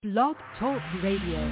Blog Talk Radio.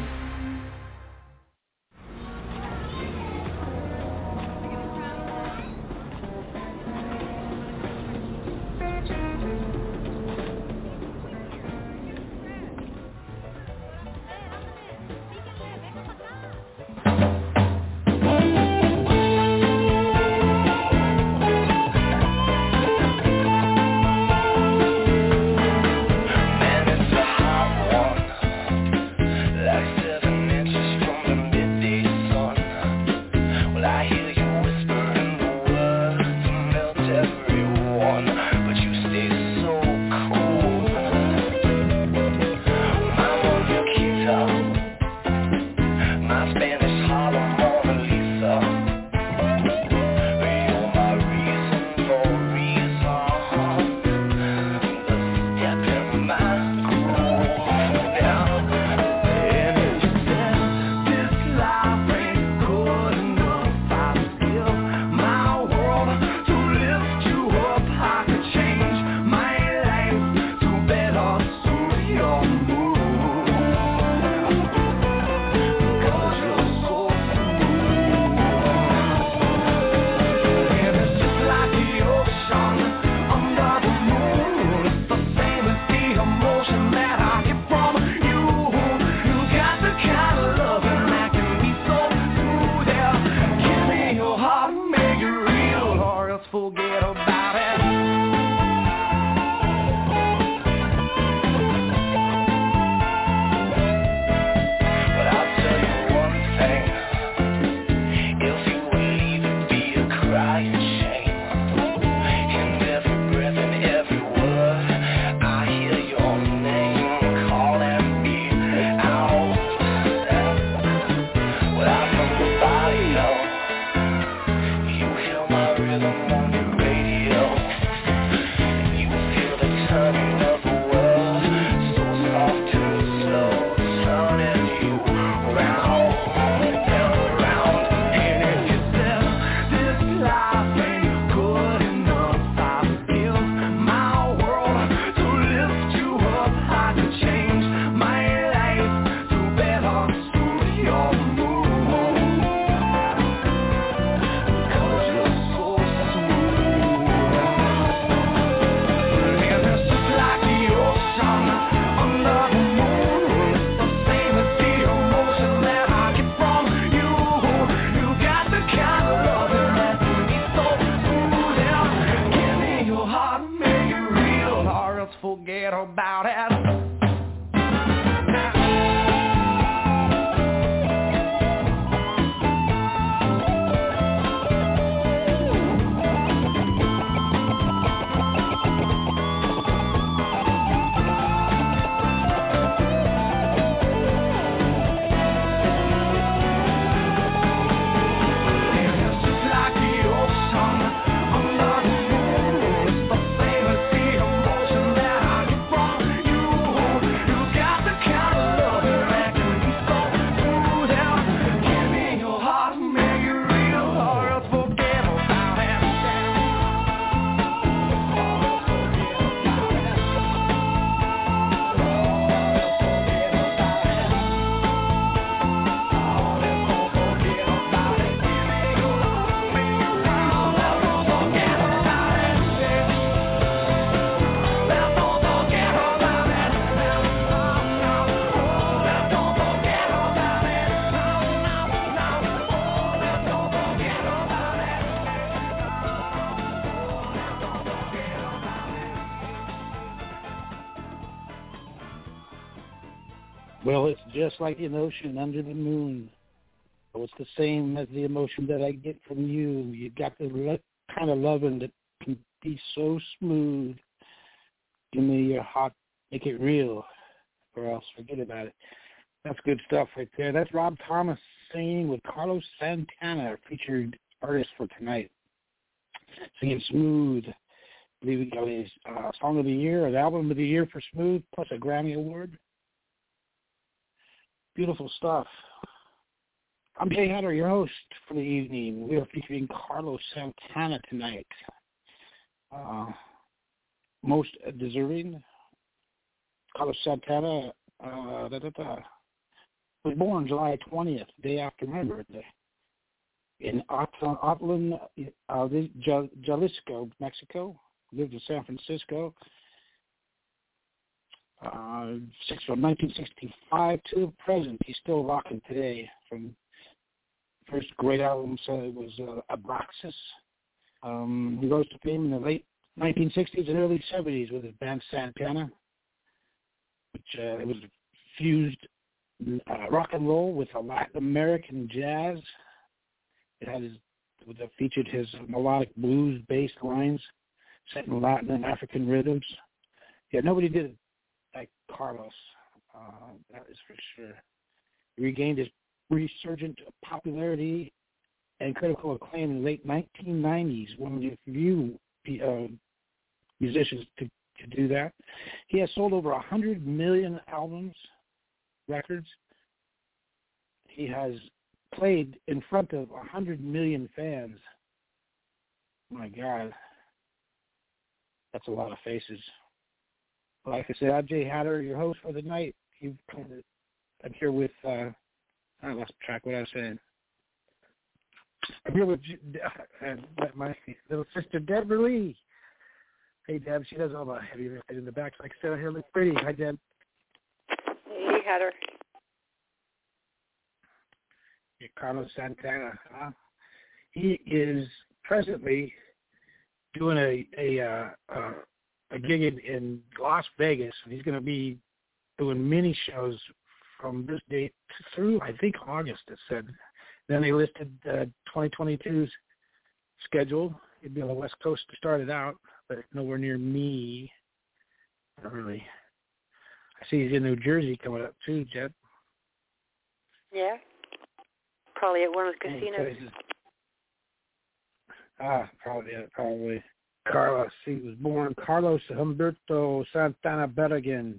Well, it's just like an ocean under the moon. So it's the same as the emotion that I get from you. You got the kind of loving that can be so smooth. Give me your heart, make it real, or else forget about it. That's good stuff right there. That's Rob Thomas singing with Carlos Santana, our featured artist for tonight. Singing Smooth. I believe he got his Song of the Year, or the Album of the Year for Smooth, plus a Grammy Award. Beautiful stuff. I'm Jay Hunter, your host for the evening. We are featuring Carlos Santana tonight. Most deserving. Carlos Santana Was born July 20th, day after my birthday, in Atlan, Jalisco, Mexico. Lived in San Francisco. From 1965 to the present, he's still rocking today. From first great album, so it was Abraxas. He rose to fame in the late 1960s and early 70s with his band Santana, which it was fused rock and roll with a Latin American jazz. It had featured his melodic blues-based lines set in Latin and African rhythms. Yeah, nobody did it like Carlos. That is for sure. He regained his resurgent popularity and critical acclaim in the late 1990s, one of the few musicians to do that. He has sold over 100 million records. He has played in front of 100 million fans. My God, that's a lot of faces. Like I said, I'm Jay Hatter, your host for the night. I'm here with, I lost track of what I was saying. I'm here with my little sister, Deborah Lee. Hey, Deb, she does all the heavy lifting in the back. Like I said, here looks pretty. Hi, Deb. Hey, Hatter. Yeah, Carlos Santana. He is presently doing a gig in Las Vegas, and he's going to be doing mini shows from this date through, I think, August, it said. Then they listed 2022's schedule. He'd be on the West Coast to start it out, but nowhere near me. Not really. I see he's in New Jersey coming up, too, Jed. Yeah. Probably at one of the casinos. Probably. Carlos. He was born Carlos Humberto Santana Berrigan,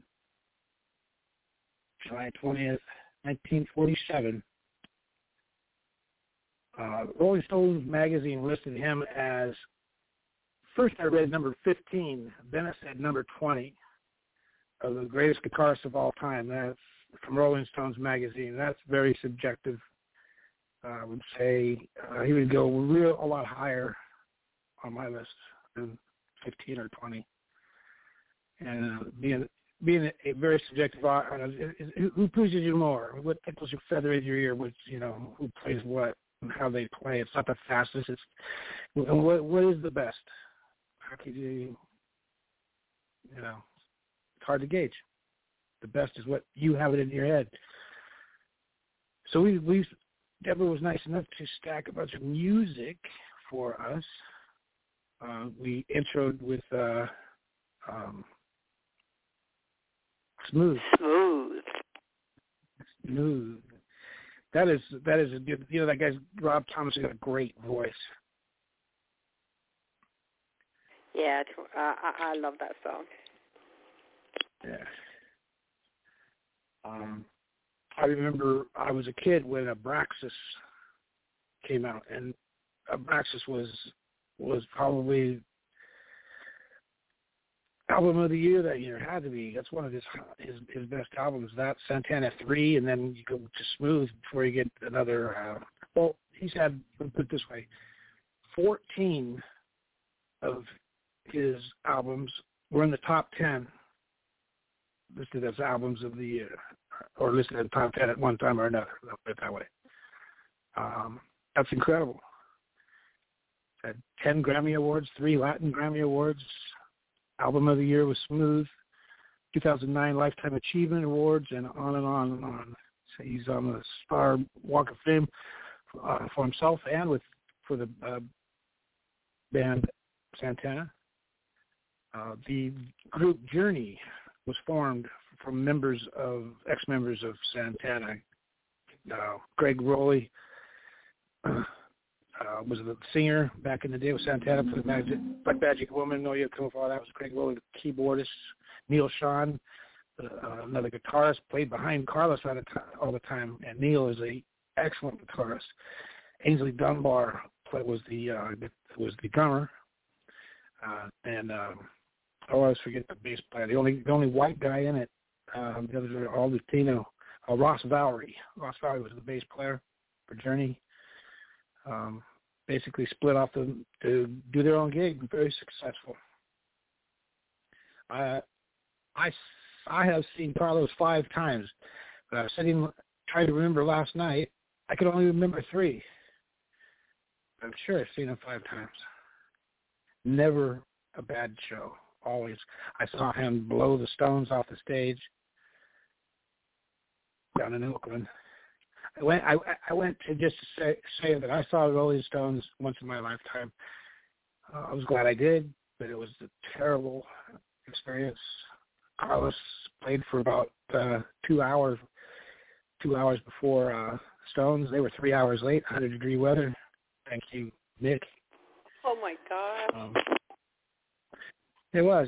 July 20th, 1947. Rolling Stones magazine listed him as, first I read number 15, then it said number 20 of the greatest guitarist of all time. That's from Rolling Stones magazine. That's very subjective. I would say he would go a lot higher on my list than 15 or 20. And being a very subjective, who pleases you more? What tickles your feather in your ear? Which, who plays what and how they play. It's not the fastest. It's what is the best. How can you? It's hard to gauge. The best is what you have it in your head. So we Deborah was nice enough to stack a bunch of music for us. We introed with Smooth. That is a good. That guy's Rob Thomas has got a great voice. Yeah, I love that song. Yeah. I remember I was a kid when Abraxas came out, and Abraxas was probably album of the year that year. Had to be. That's one of his best albums. That Santana 3, and then you go to Smooth before you get another. He's had, let's put it this way, 14 of his albums were in the top 10 listed as albums of the year, or listed in the top 10 at one time or another. I'll put it that way. That's incredible. Had 10 Grammy Awards, 3 Latin Grammy Awards. Album of the Year was Smooth. 2009 Lifetime Achievement Awards, and on and on and on. So he's on the Star Walk of Fame for himself and for the band Santana. The group Journey was formed from ex-members of Santana. Greg Rowley was the singer back in the day with Santana for the Black Magic Woman. No, you come for that was Greg Rowley, the keyboardist. Neil Sean, another guitarist, played behind Carlos all the time, and Neil is an excellent guitarist. Ainsley Dunbar was the drummer, and I always forget the bass player. The only white guy in it The others are all Latino. Ross Valerie. Ross Valerie was the bass player for Journey. Basically split off to do their own gig. Very successful. I have seen Carlos 5 times, but I was trying to remember last night. I could only remember 3. I'm sure I've seen him 5 times. Never a bad show. Always. I saw him blow the Stones off the stage down in Oakland. I went to just say that I saw Rolling Stones once in my lifetime. I was glad I did, but it was a terrible experience. Carlos played for about 2 hours. 2 hours before Stones. They were 3 hours late. 100-degree weather. Thank you, Nick. Oh my God. It was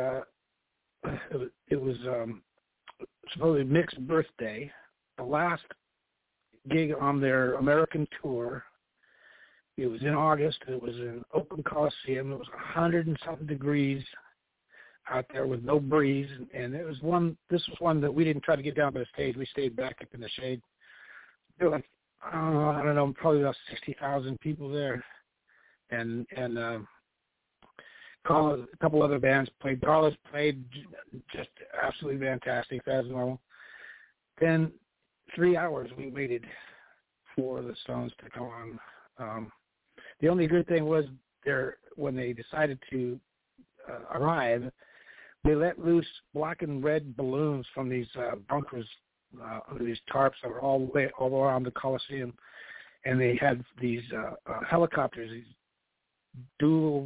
supposedly Mick's birthday. The last gig on their American tour. It was in August. It was in Oakland Coliseum. It was 100 and something degrees out there with no breeze, and it was one. This was one that we didn't try to get down to the stage. We stayed back up in the shade. There were like I don't know, probably about 60,000 people there, and a couple other bands played. Carlos played just absolutely fantastic as normal. Then 3 hours we waited for the Stones to come on. The only good thing was when they decided to arrive, they let loose black and red balloons from these bunkers under these tarps that were all around the Coliseum, and they had these helicopters, these dual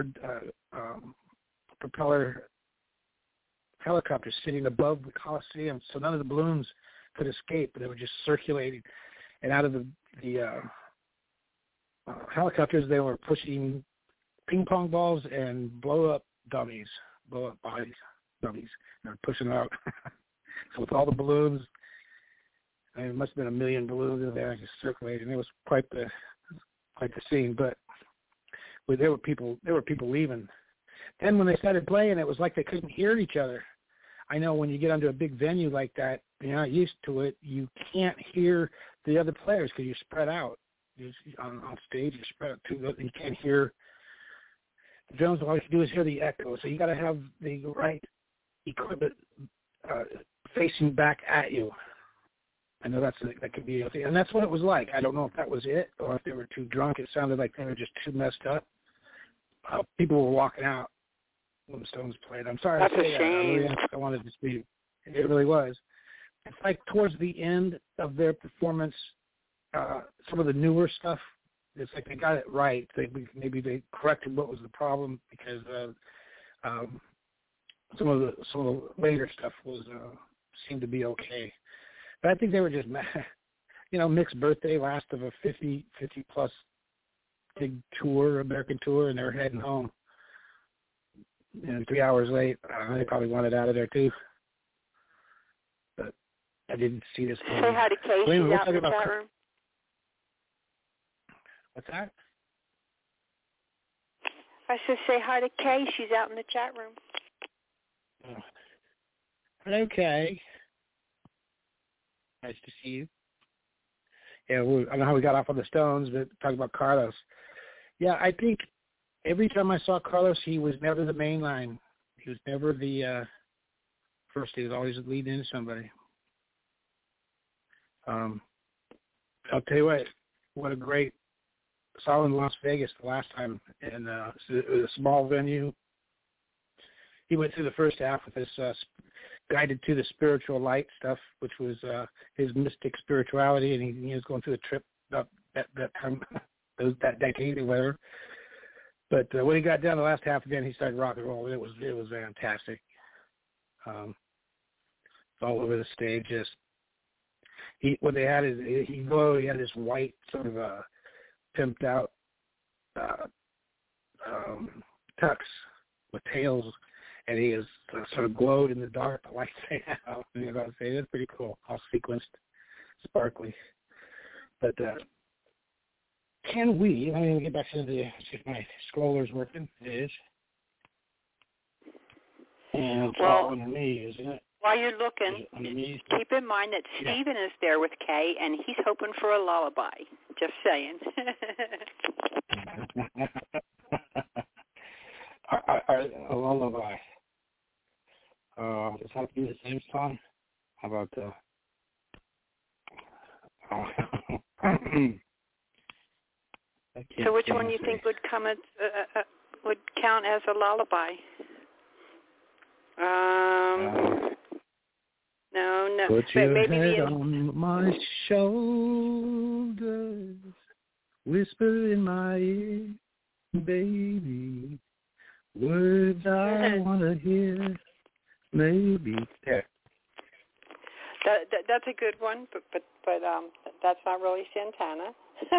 propeller helicopters sitting above the Coliseum, so none of the balloons could escape. They were just circulating, and out of the helicopters, they were pushing ping pong balls and blow up bodies. They were pushing out. So with all the balloons, it must have been 1 million balloons in there just circulating. It was quite the scene. But there were people leaving. Then when they started playing, it was like they couldn't hear each other. I know when you get onto a big venue like that, you're not used to it. You can't hear the other players because you're spread out. On stage, you're spread out too. You can't hear. The drums, all you can do is hear the echo. So you got to have the right equipment facing back at you. I know that could be a thing, and that's what it was like. I don't know if that was it or if they were too drunk. It sounded like they were just too messed up. People were walking out when the Stones played. I'm sorry That's to say a shame. that. I wanted to speak. It really was. It's like towards the end of their performance, some of the newer stuff, it's like they got it right. Maybe they corrected what was the problem because some of the later stuff seemed to be okay. But I think they were just mad. Mick's birthday, last of a 50 plus big tour, American tour, and they were heading home. 3 hours late. They probably wanted out of there too. But I didn't see this. Say hi to Kay. She's out in the chat room. What's that? I said say hi to Kay. She's out in the chat room. Hello, Kay. Nice to see you. Yeah, I don't know how we got off on the Stones, but talking about Carlos. Yeah, I think every time I saw Carlos, he was never the main line. He was never the first. He was always leading into somebody. I'll tell you what a great saw in Las Vegas the last time, and it was a small venue. He went through the first half with this guided to the spiritual light stuff, which was his mystic spirituality, and he was going through a trip up that time, that decade or whatever. But when he got down the last half again, he started rock and roll. It was fantastic. All over the stage. Just what they had is he had this white sort of pimped out tux with tails, and he is sort of glowed in the dark. The lights say out. And I say that's pretty cool. All sequenced, sparkly. But can we? Let me get back to see if my scroller's working. It is. And it's all under me, isn't it? While you're looking, keep in mind that Stephen is there with Kay, and he's hoping for a lullaby. Just saying. A lullaby. Does that be the same song? How about So which one you think would would count as a lullaby? No. Put your maybe head on my shoulders, whisper in my ear, baby, words I want to hear, maybe. There. That's a good one, but that's not really Santana.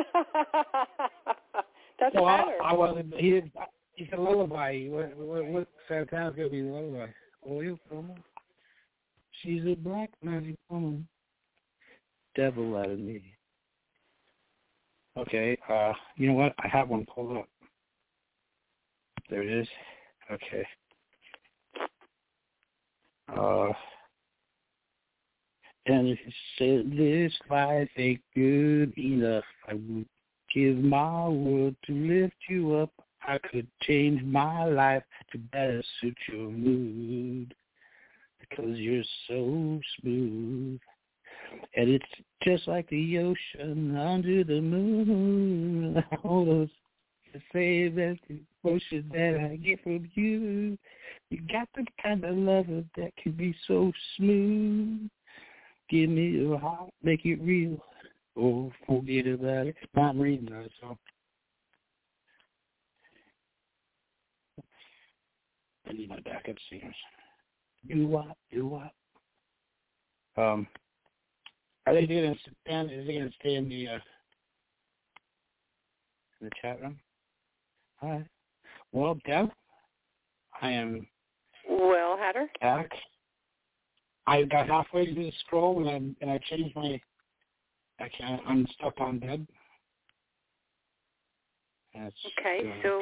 That's better. I wasn't. He's a lullaby. What Santana's gonna be a lullaby? Oil woman. She's a black magic woman. Devil out of me. Okay. You know what? I have one pulled up. There it is. Okay. And if you said this life ain't good enough, I would give my world to lift you up. I could change my life to better suit your mood, because you're so smooth. And it's just like the ocean under the moon. All those the same as the emotion that I get from you. You got the kind of lover that can be so smooth. Give me your heart, make it real. Oh, forget about it. I'm reading that song. I need my backup singers. Do what? Are they going to stand? Is they going to stay in the chat room? All right. Well, Deb, I am. Well, Hatter. Back. I got halfway through the scroll and I changed my. I'm stuck on Deb. Okay, so.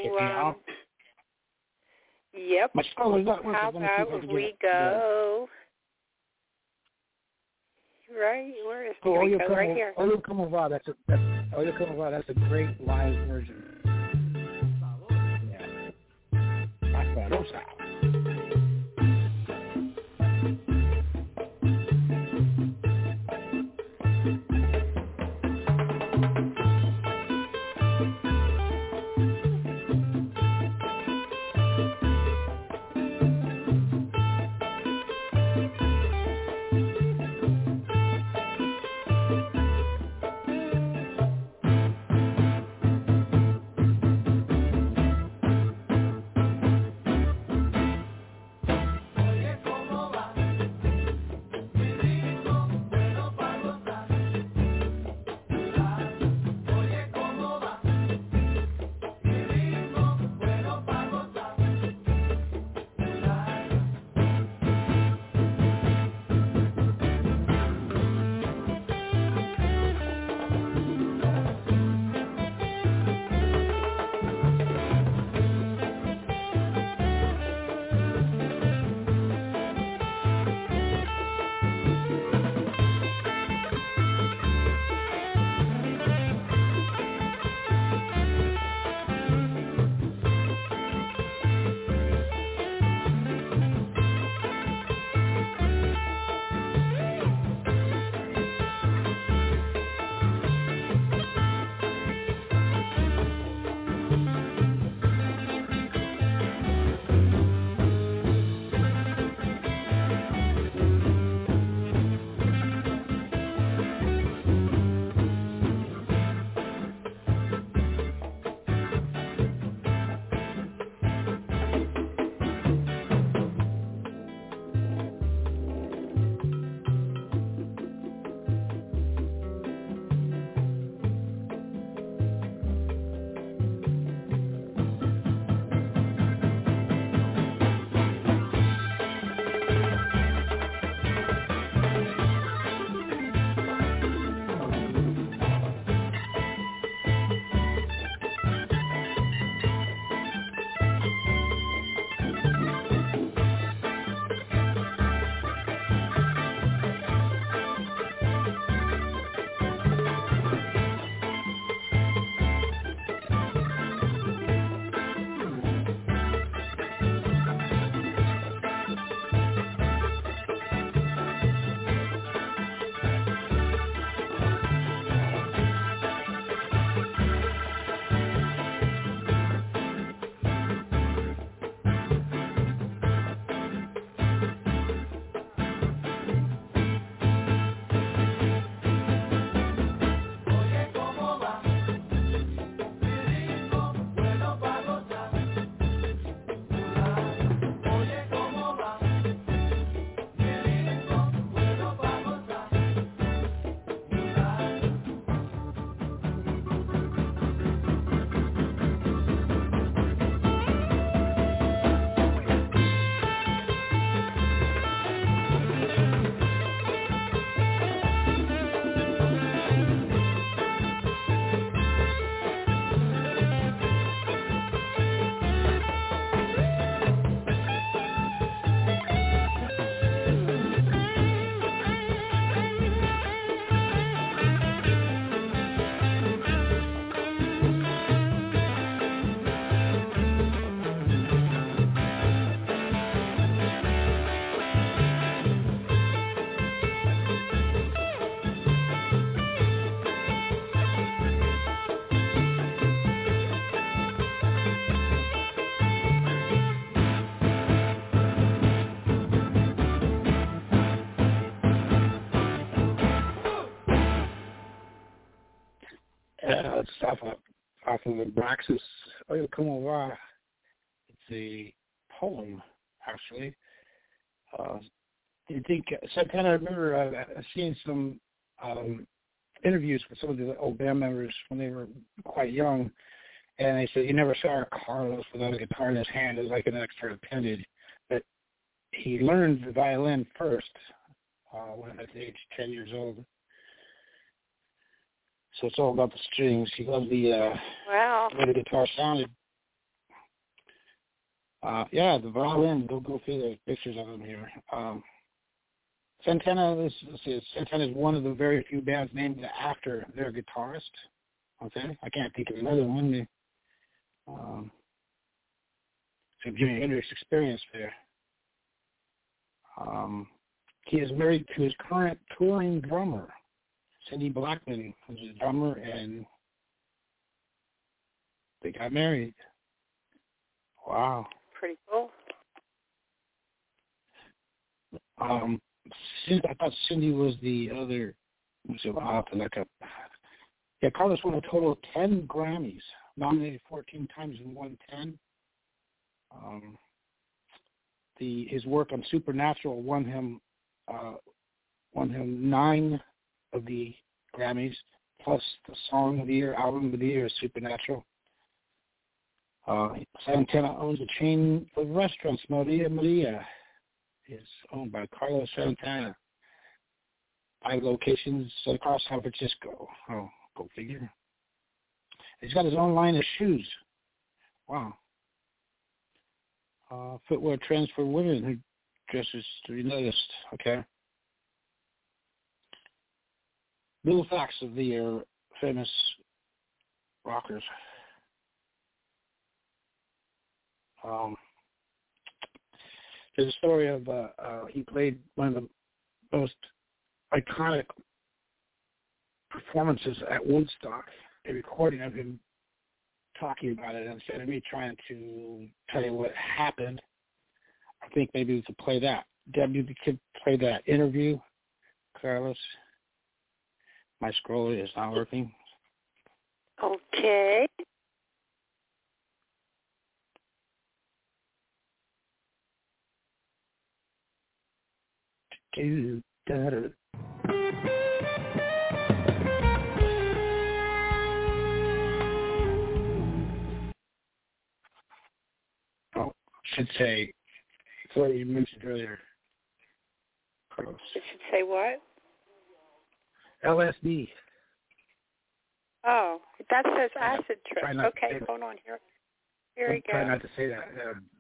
Yep. My scroll is not working. How about we go? Right, where is it? Right here. Oyo Como Va, that's a great live version. Yeah. Barbarossa. It's off of Abraxas. Oye, como va? It's a poem, actually. You think? So I kind of remember seeing some interviews with some of the old band members when they were quite young, and they said you never saw Carlos without a guitar in his hand. It was like an extra appendage. But he learned the violin first when at the age 10 years old. So it's all about the strings. He loved the way the guitar sounded. The violin. Go through the pictures of him here. Santana is one of the very few bands named after their guitarist. Okay, I can't think of another one. Some Jimi Hendrix experience there. He is married to his current touring drummer, Cindy Blackman, who's a drummer, and they got married. Wow. Pretty cool. I thought Cindy was the other. I'll have to look up. Yeah, Carlos won a total of 10 Grammys, nominated 14 times and won 10. His work on Supernatural won him 9 of the Grammys, plus the Song of the Year, Album of the Year, Supernatural. Santana owns a chain of restaurants. Maria is owned by Carlos Santana. 5 locations across San Francisco. Oh, go figure. He's got his own line of shoes. Wow. Footwear trends for women who dresses to be noticed. Okay. Little facts of the famous rockers. There's a story of he played one of the most iconic performances at Woodstock, a recording of him talking about it. Instead of me trying to tell you what happened, I think maybe we could play that. Debbie, we could play that interview. Carlos, my scroller is not working. Okay. Should say, it's what you mentioned earlier. Carlos. It should say what? LSD. Oh, that says acid trip. Okay, hold on here. Here we go. Try not to say that.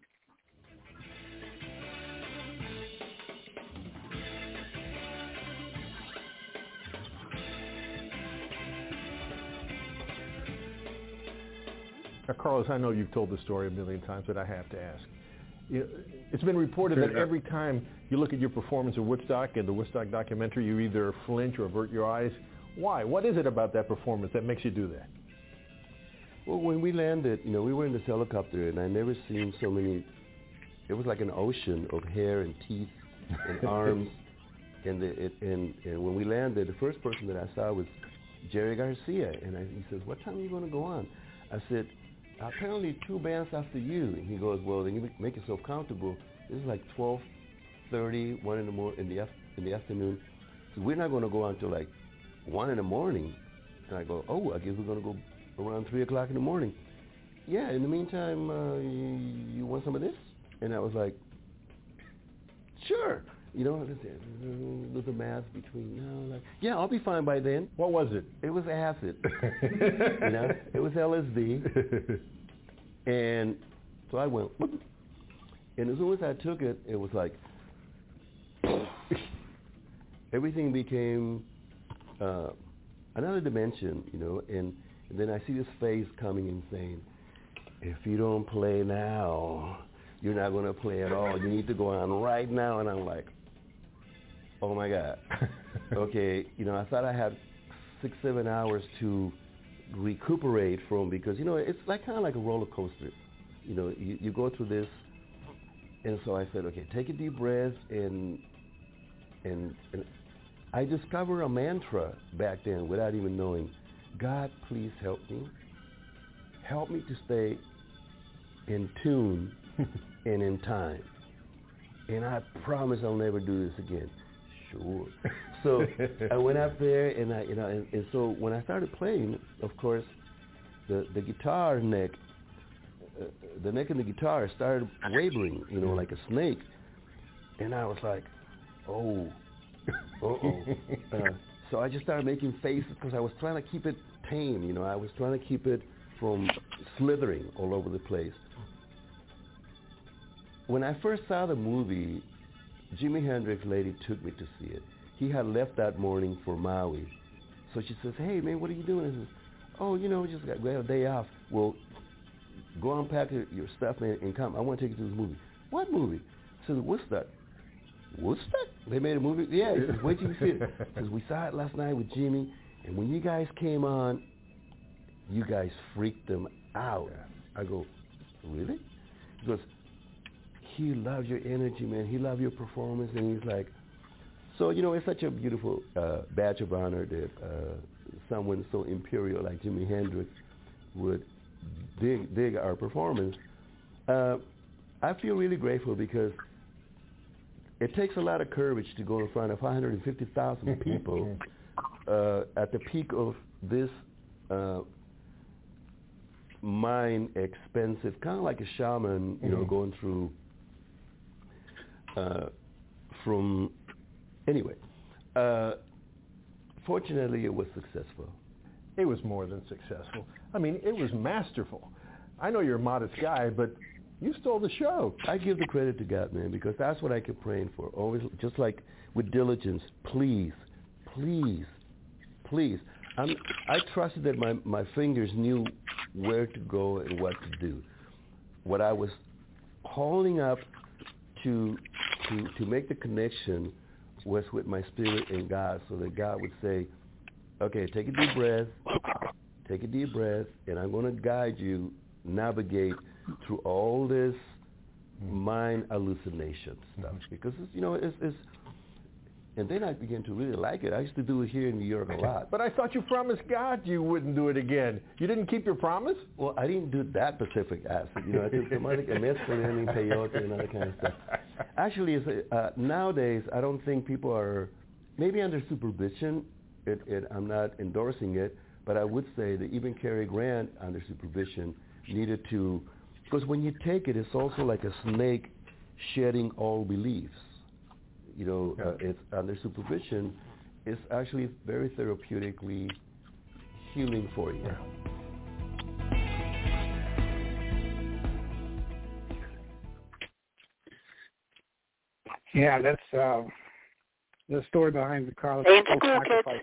Now, Carlos, I know you've told the story a million times, but I have to ask. It's been reported that every time you look at your performance in Woodstock and the Woodstock documentary, you either flinch or avert your eyes. Why? What is it about that performance that makes you do that? Well, when we landed, we were in this helicopter, and I never seen so many. It was like an ocean of hair and teeth and arms. And when we landed, the first person that I saw was Jerry Garcia, and he says, "What time are you going to go on?" I said, "Apparently 2 bands after you." And he goes, "Well, then you make yourself comfortable. This is like 12:30, 1 in the afternoon. So we're not going to go on until like 1 in the morning." And I go, "Oh, I guess we're going to go around 3 o'clock in the morning." "Yeah, in the meantime, you want some of this?" And I was like, "Sure." There's a math between, yeah, I'll be fine by then. What was it? It was acid. It was LSD. And so I went, and as soon as I took it, it was like, everything became another dimension, and then I see this face coming and saying, "If you don't play now, you're not going to play at all. You need to go on right now." And I'm like, oh my God. Okay, I thought I had 6-7 hours to recuperate from, because it's kind of like a roller coaster. You go through this, and so I said, okay, take a deep breath, and I discovered a mantra back then without even knowing. God, please help me. Help me to stay in tune and in time. And I promise I'll never do this again. Sure. So I went up there, and and so when I started playing, of course, the guitar neck, the neck of the guitar started wavering, like a snake, and I was like, oh, so I just started making faces because I was trying to keep it tame, I was trying to keep it from slithering all over the place. When I first saw the movie, Jimi Hendrix lady took me to see it. He had left that morning for Maui. So she says, hey, man, what are you doing? I says, oh, just got a day off. Well, go unpack your stuff, man, and come. I want to take you to this movie. What movie? I said, Woodstock. Woodstock? They made a movie? Yeah. He says, wait till you see it. He says, we saw it last night with Jimmy, and when you guys came on, you guys freaked them out. I go, really? He goes, he loves your energy, man. He loves your performance. And he's like, so, it's such a beautiful badge of honor that someone so imperial like Jimi Hendrix would dig our performance. I feel really grateful because it takes a lot of courage to go in front of 550,000 people at the peak of this mind expensive, kind of like a shaman, going through anyway, fortunately it was successful. It was more than successful. I mean, it was masterful. I know you're a modest guy, but you stole the show. I give the credit to God, man, because that's what I kept praying for. Always, just like with diligence, please, please, please. I trusted that my fingers knew where to go and what to do. What I was holding up to make the connection was with my spirit and God, so that God would say, okay, take a deep breath, and I'm going to guide you, navigate through all this mind hallucination stuff. Because, it's and then I began to really like it. I used to do it here in New York a lot. But I thought you promised God you wouldn't do it again. You didn't keep your promise? Well, I didn't do that specific acid. I took some other mescaline, peyote, and other kind of stuff. Actually, nowadays, I don't think people are, maybe under supervision, I'm not endorsing it, but I would say that even Cary Grant, under supervision, needed to, because when you take it, it's also like a snake shedding all beliefs. It's under supervision. It's actually very therapeutically healing for you. Yeah, that's the story behind the Carlos sacrifice.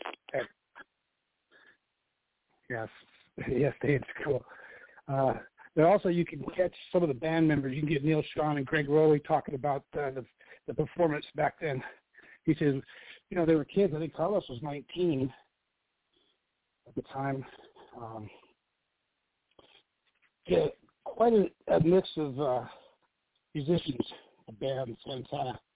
Yes, stay in school. But also, you can catch some of the band members. You can get Neil Schon and Greg Rowley talking about the performance back then. He says, they were kids. I think Carlos was 19 at the time. Quite a mix of musicians, bands, and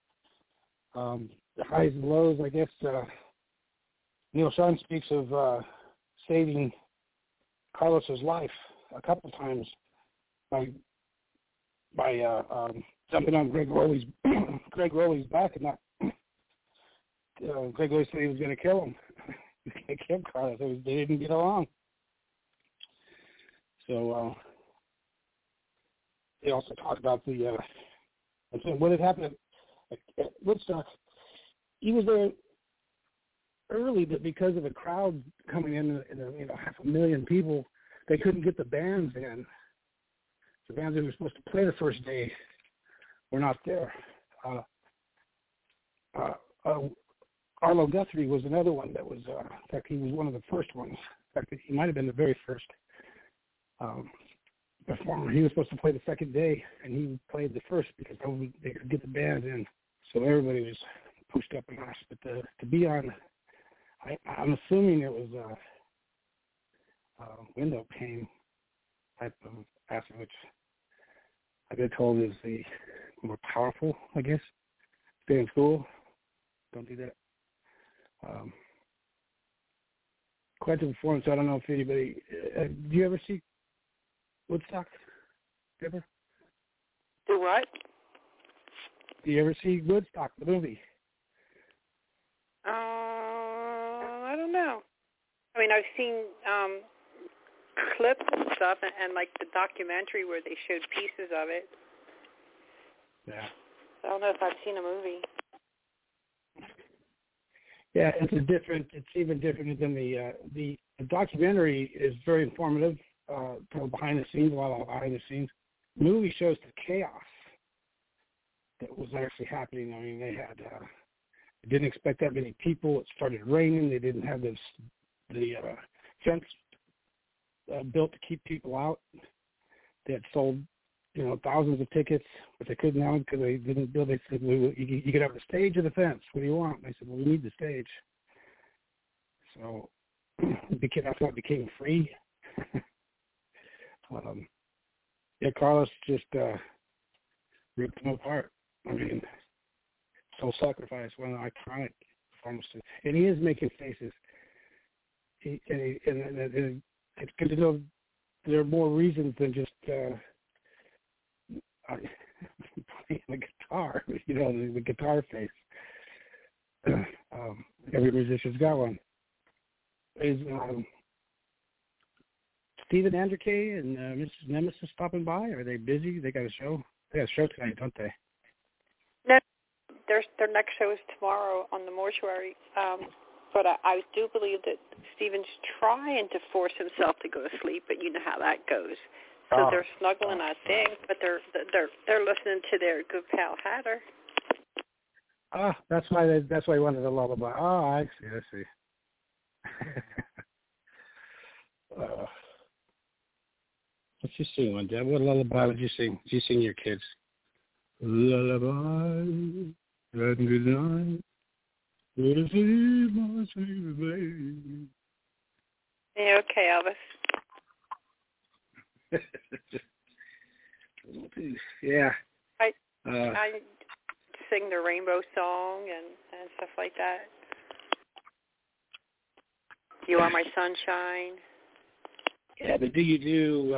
the highs and lows. I guess Neil Schon speaks of saving Carlos's life a couple times by jumping on Greg Rowley's back, and not Greg Rowley said he was going to kill him. He was going to kill Carlos. They didn't get along. So they also talked about what had happened at Woodstock. He was there early, but because of the crowd coming in, 500,000 people, they couldn't get the bands in. The bands that were supposed to play the first day were not there. Arlo Guthrie was another one that was, in fact, he was one of the first ones. In fact, he might have been the very first performer. He was supposed to play the second day, and he played the first because they could get the bands in. So everybody was pushed up and asked. But to be on, I'm assuming it was window pane type of acid, which I've been told is the more powerful, I guess. Stay in school. Don't do that. Of quite the performance. I don't know if anybody. Do you ever see Woodstock? Ever? Do what? Do you ever see Woodstock, the movie? I don't know. I mean, I've seen clips and stuff, and like the documentary where they showed pieces of it. Yeah. I don't know if I've seen a movie. Yeah, it's even different than the documentary is very informative, from behind the scenes, a lot of behind the scenes. The movie shows the chaos that was actually happening. I mean, they didn't expect that many people. It started raining. They didn't have the fence built to keep people out. They had sold, thousands of tickets, but they couldn't have them because they didn't build. They said, you could have the stage or the fence. What do you want? And they said, well, we need the stage. So that's what became free. Carlos just ripped them apart. I mean, Soul Sacrifice, one of the iconic performances. And he is making faces. And it's good to know there are more reasons than just playing the guitar, the guitar face. Every musician's got one. Is Stephen Andrike and Mrs. Nemesis stopping by? Are they busy? They got a show? They got a show tonight, don't they? No, their next show is tomorrow on the Mortuary. But I do believe that Stephen's trying to force himself to go to sleep, but you know how that goes. So they're snuggling, I think, but they're listening to their good pal Hatter. That's why he wanted a lullaby. Oh, I see. What you sing one day? What lullaby would you sing? Did you sing your kids? Lullaby, good night. Go to sleep, my sweet baby. Yeah, okay, Elvis. Yeah. I sing the Rainbow Song and stuff like that. You Are My Sunshine. Yeah, but do you do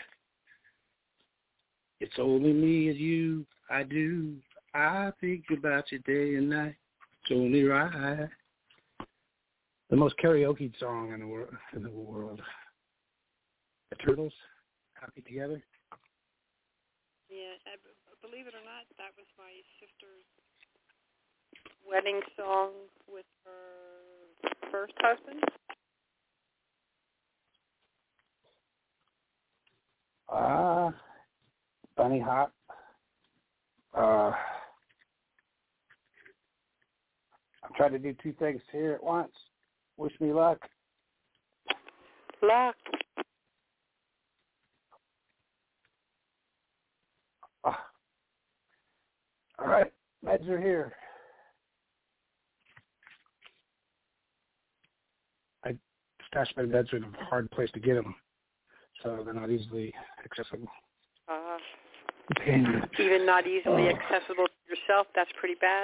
It's Only Me and You, I Do. I think about you day and night. It's only right. The most karaoke song in the world. The Turtles, Happy Together. Yeah, believe it or not, that was my sister's wedding song with her first husband. Bunny Hop. I'm trying to do two things here at once. Wish me luck. Luck. All right, meds are here. I stashed my meds in a hard place to get them, so they're not easily accessible. Even not easily accessible to yourself, that's pretty bad.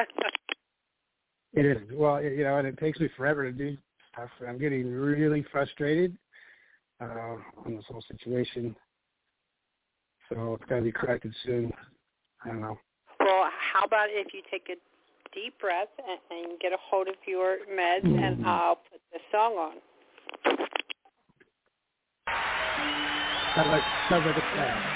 It is. Well, and it takes me forever to do stuff. I'm getting really frustrated on this whole situation. So it's got to be corrected soon. I don't know. Well, how about if you take a deep breath and get a hold of your meds, and I'll put the song on. Sounds like a plan.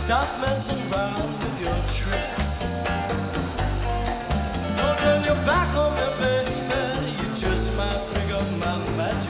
Stop messing around with your tricks. Don't turn your back on me, baby. You just might pick up my magic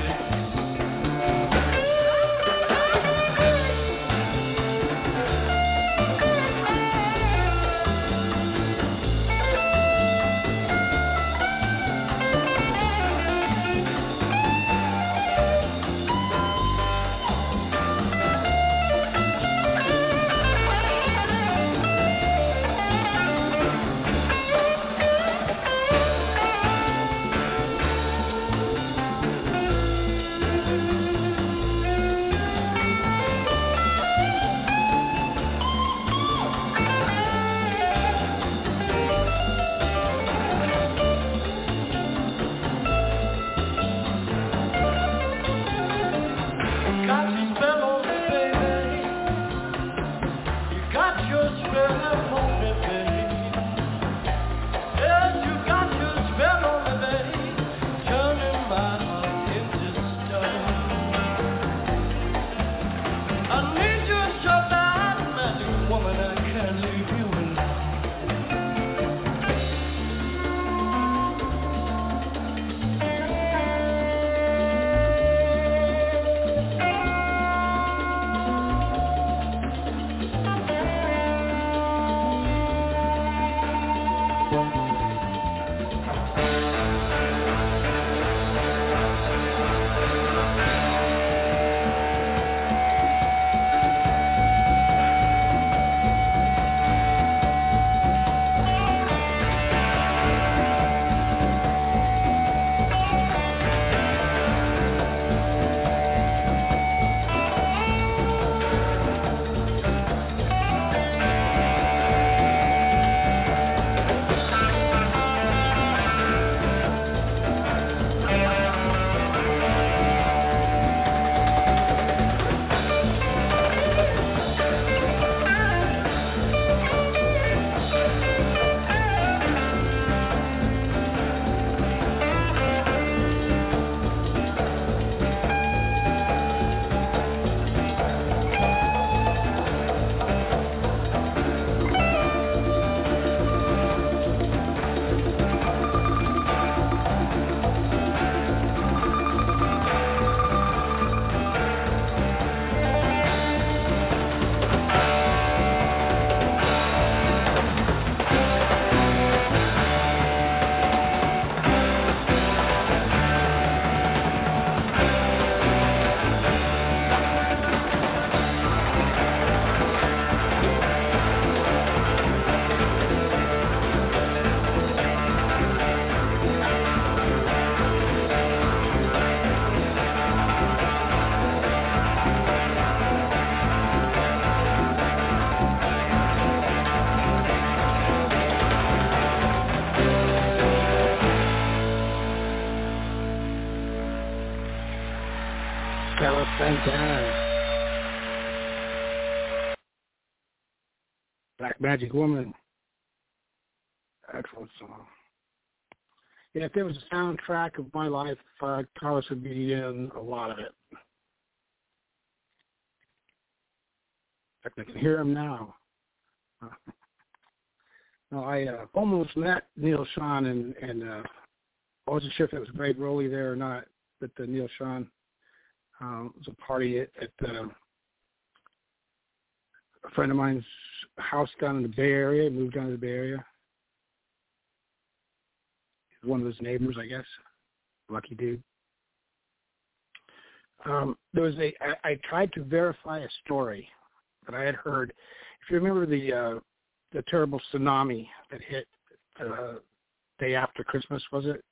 Black Magic Woman. Excellent song. Yeah, if there was a soundtrack of my life, Carlos would be in a lot of it. In fact, I can hear him now. No, I almost met Neil Schon, and I wasn't sure if it was Greg Rowley there or not, but Neil Schon was a party at a friend of mine's house down in the Bay Area. He moved down to the Bay Area. He's one of his neighbors, I guess. Lucky dude. There was I tried to verify a story that I had heard. If you remember the terrible tsunami that hit day after Christmas, was it?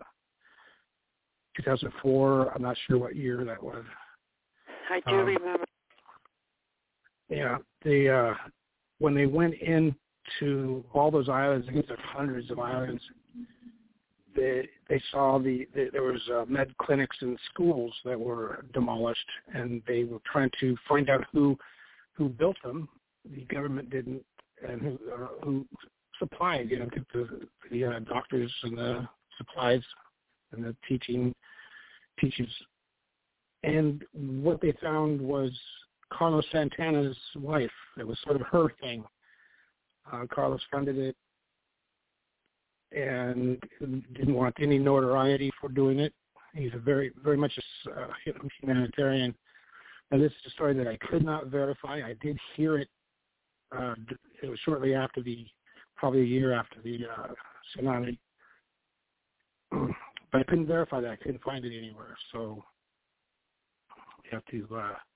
2004. I'm not sure what year that was. I do remember. Yeah, when they went into all those islands, I think there's hundreds of islands, they saw there was med clinics and schools that were demolished, and they were trying to find out who built them. The government didn't, and who supplied, the doctors and the supplies and the teachers. And what they found was Carlos Santana's wife. It was sort of her thing. Carlos funded it and didn't want any notoriety for doing it. He's a very, very much a humanitarian. Now, this is a story that I could not verify. I did hear it. It was shortly after probably a year after the tsunami. But I couldn't verify that. I couldn't find it anywhere. So you have to,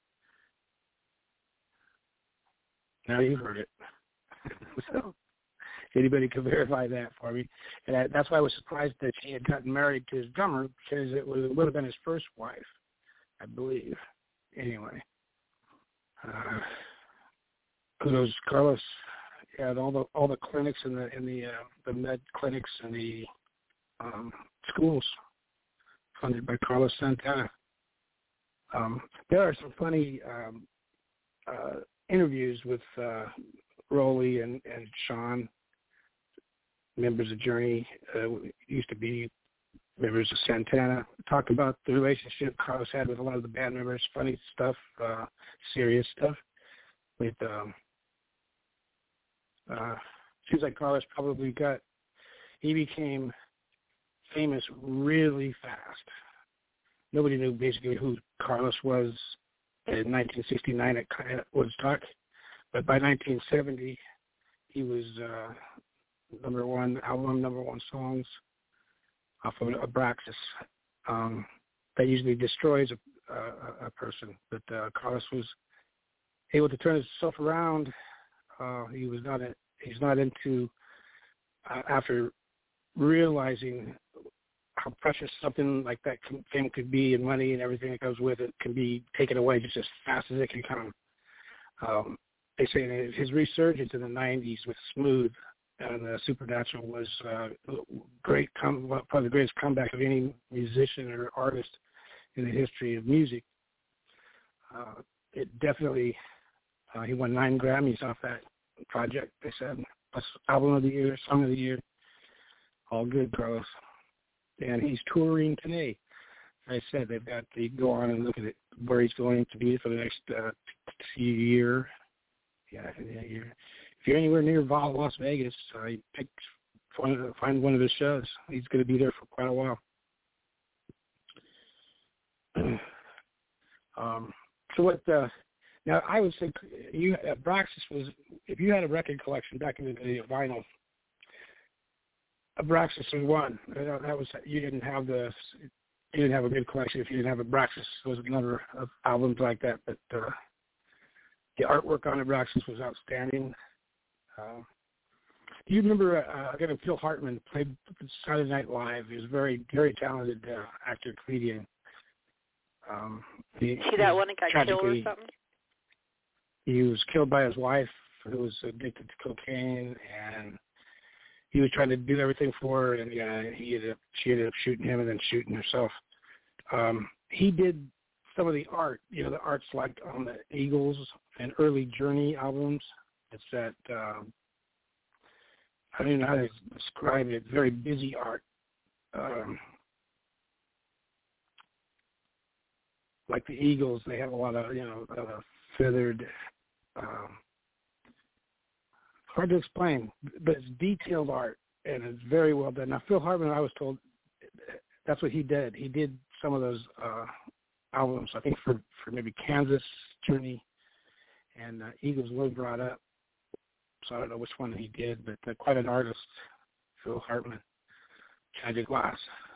now you've heard it. So anybody can verify that for me. And that's why I was surprised that she had gotten married to his drummer, because it would have been his first wife, I believe. Anyway. Kudos, Carlos. Yeah, all the clinics and the med clinics and the schools funded by Carlos Santana. There are some funny interviews with Rolly and Sean, members of Journey, used to be members of Santana, talk about the relationship Carlos had with a lot of the band members, funny stuff, serious stuff. With seems like Carlos he became famous really fast. Nobody knew basically who Carlos was in 1969 at Woodstock, but by 1970 he was number one songs off of Abraxas. That usually destroys a person, but Carlos was able to turn himself around. He's not into after realizing how precious something like that fame could be, and money and everything that goes with it can be taken away just as fast as it can come. They say his resurgence in the 90s with Smooth and Supernatural was probably the greatest comeback of any musician or artist in the history of music. It definitely, he won 9 Grammys off that project, they said. Plus Album of the Year, Song of the Year, all good, Carlos. And he's touring today. Like I said, they've got to go on and look at it, where he's going to be for the next year. Yeah, year. If you're anywhere near Las Vegas, find one of his shows. He's going to be there for quite a while. So what? Now I would say Abraxas was. If you had a record collection back in the day of vinyl, Abraxas was one. That was you didn't have a good collection if you didn't have Abraxas. There was a number of albums like that, but the artwork on Abraxas was outstanding. Do you remember Phil Hartman played Saturday Night Live? He was a very, very talented actor, comedian. See that one that got killed or something? He was killed by his wife, who was addicted to cocaine, and he was trying to do everything for her, and she ended up shooting him and then shooting herself. He did some of the art, the art's like on the Eagles and early Journey albums. It's that, I don't know how to describe it, very busy art. Like the Eagles, they have a lot of, feathered, hard to explain, but it's detailed art, and it's very well done. Now, Phil Hartman, I was told, that's what he did. He did some of those albums, I think, for maybe Kansas, Journey, and Eagles were brought up. So I don't know which one he did, but quite an artist, Phil Hartman. Tragic loss.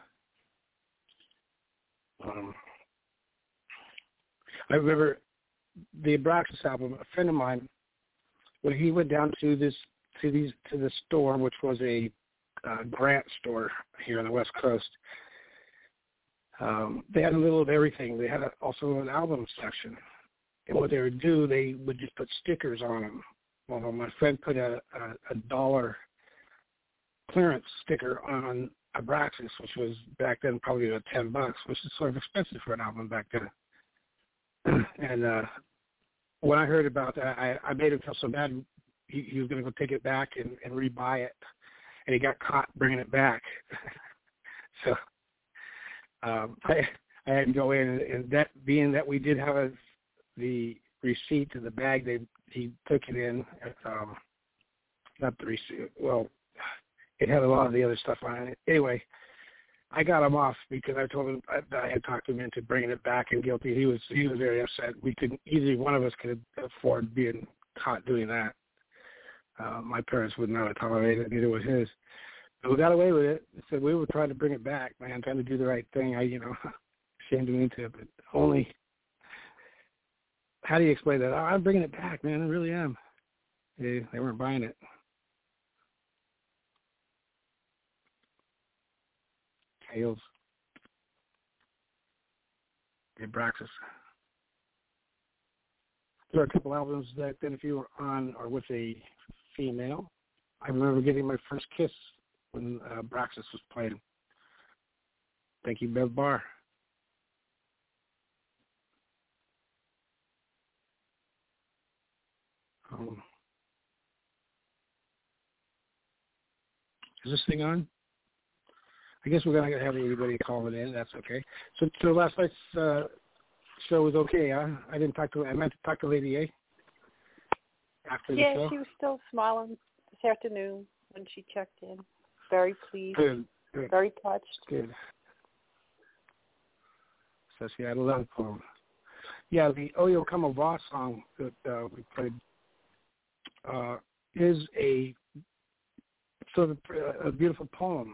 I remember the Abraxas album. A friend of mine, when he went down to the store, which was a Grant store here on the West Coast, they had a little of everything. They had also an album section. And what they would do, they would just put stickers on them. Well, my friend put a $1 clearance sticker on Abraxas, which was back then probably about $10, which is sort of expensive for an album back then. And when I heard about that, I made him feel so bad. He was going to go take it back and rebuy it, and he got caught bringing it back. So I had to go in, and that being that we did have the receipt to the bag he took it in. Not the receipt. Well, it had a lot of the other stuff on it. Anyway, I got him off because I told him I had talked him into bringing it back and guilty. He was very upset. We couldn't, either one of us could afford being caught doing that. My parents would not have tolerated it. Neither was his. But we got away with it. I said we were trying to bring it back, man, trying to do the right thing. I shamed him into it, but only. How do you explain that? I'm bringing it back, man. I really am. They weren't buying it. Tales. Abraxas. There are a couple albums that then if you were on or with a female, I remember getting my first kiss when Abraxas was playing. Thank you, Bev Barr. Is this thing on? I guess we're going to have anybody call it in. That's okay. So last night's show was okay, huh? I meant to talk to Lady A after the show. Yeah, she was still smiling this afternoon when she checked in. Very pleased. Good. Very touched. Good. So she had a love poem. Yeah, the Oyo Kama Va song that we played is a sort of a beautiful poem.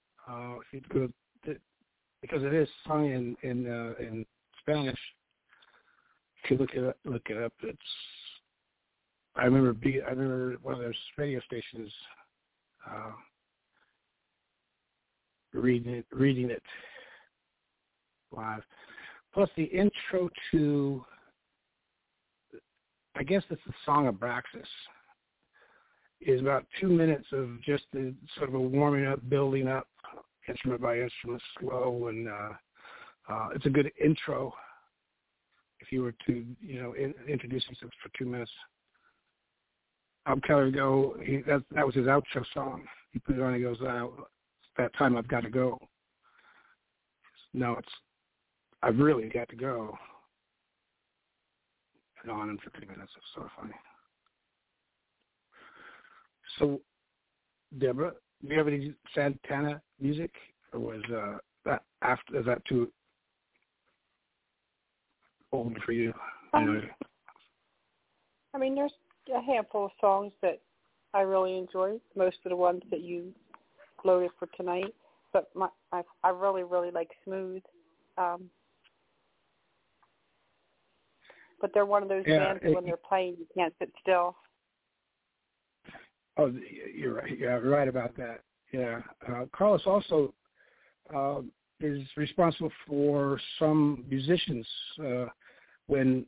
Because it is sung in Spanish. If you look it up. It's. I remember one of those radio stations reading it live. Plus the intro to, I guess it's the song of Abraxas, is about 2 minutes of just the sort of a warming up, building up, instrument by instrument, slow, and it's a good intro if you were to, introduce yourself for 2 minutes. Keller Go, that was his outro song. He put it on, he goes, that time I've got to go. No, I've really got to go. And on him for 2 minutes. It's so funny. So, Deborah, do you have any Santana music, or was that after? Is that too old for you? I mean, there's a handful of songs that I really enjoy. Most of the ones that you loaded for tonight, but I really, really like Smooth. But they're one of those bands when they're playing, you can't sit still. Oh, you're right. Yeah, you're right about that. Yeah, Carlos also is responsible for some musicians. When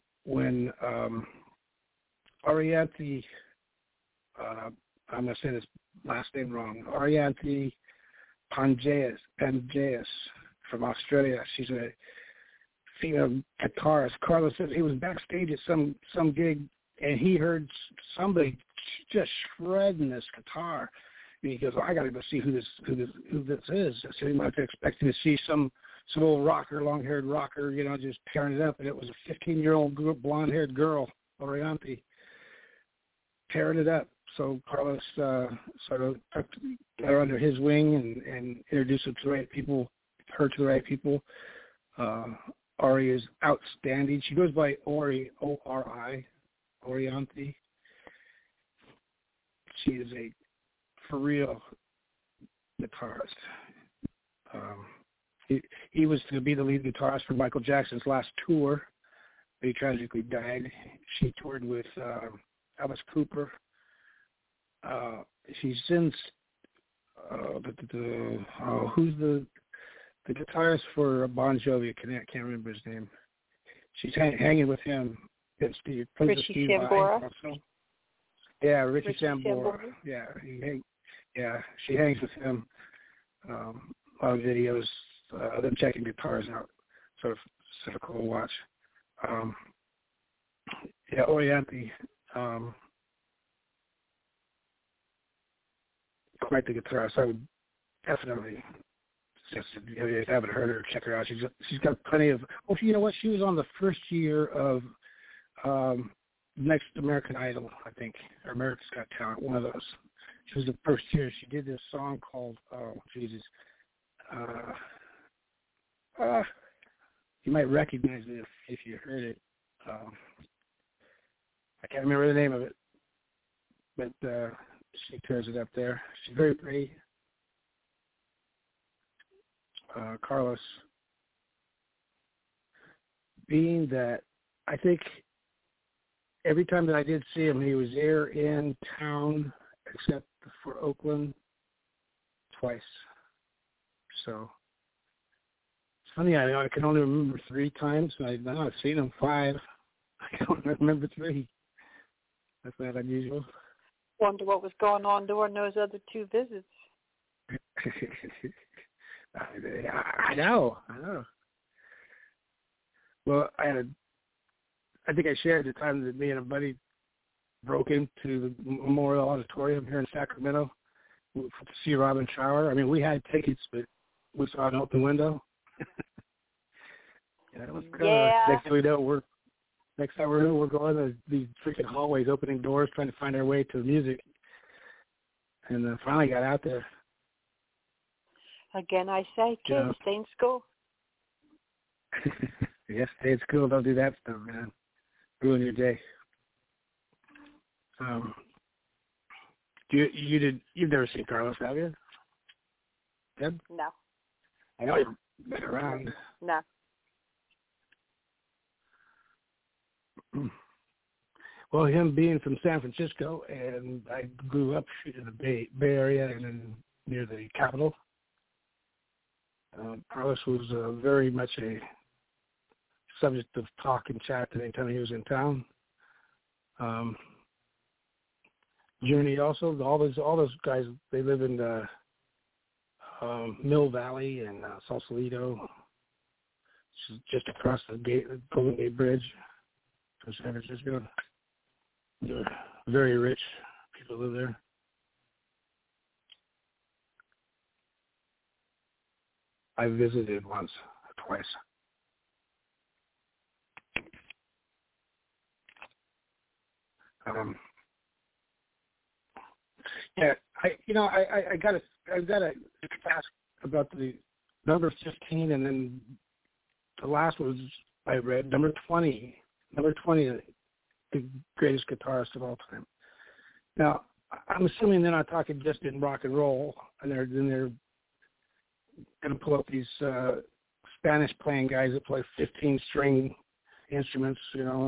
Arianti, I'm going to say this last name wrong, Arianti Pangeas from Australia. She's a female guitarist. Carlos said he was backstage at some gig, and he heard somebody just shredding this guitar. And he goes, I got to go see who this is. So he might have expected to see some old rocker, long-haired rocker, just tearing it up. And it was a 15-year-old blonde-haired girl, Orianti, tearing it up. So Carlos sort of got her under his wing and introduced her to the right people. Ori is outstanding. She goes by Ori, O-R-I, Orianti. She is a for real guitarist. He was to be the lead guitarist for Michael Jackson's last tour, but he tragically died. She toured with Alice Cooper. She's since who's the guitarist for Bon Jovi? I can't remember his name. She's hanging with him. It's the Richie Sambora. Yeah, Richie Sambora. Yeah, she hangs with him. A lot of videos, them checking guitars out, sort of cool to watch. Orianti, quite the guitarist. I would definitely suggest if you haven't heard her, check her out. She's got plenty of. Oh, you know what? She was on the first year of Next American Idol, I think, or America's Got Talent, one of those. She was the first year. She did this song called, you might recognize it if you heard it. I can't remember the name of it, but she tears it up there. She's very pretty. Carlos, being that I think every time that I did see him, he was there in town, except for Oakland, twice. So it's funny, I can only remember 3 times. I've seen him 5. I don't remember 3. That's not unusual. Wonder what was going on during those other 2 visits. I know. Well, I think I shared the time that me and a buddy broke into the Memorial Auditorium here in Sacramento to see Robin Trower. I mean, we had tickets, but we saw an open window. Next thing we know, we're going to these freaking hallways, opening doors, trying to find our way to the music, and finally got out there. Again, I say, kids, stay in school. Yes, stay in school. Don't do that stuff, man. Ruin your day. You've never seen Carlos, have you? Deb? No. I know you've been around. No. Well, him being from San Francisco, and I grew up in the Bay Area and then near the capital. Carlos was very much a subject of talk and chat anytime he was in town. Journey also, all those guys, they live in Mill Valley and Sausalito, which is just across the Golden Gate Bridge from San Francisco. They're very rich people live there. I visited once or twice. I gotta ask about the number 15, and then the last was I read number 20, the greatest guitarist of all time. Now, I'm assuming they're not talking just in rock and roll, and they're going to pull up these Spanish-playing guys that play 15-string instruments.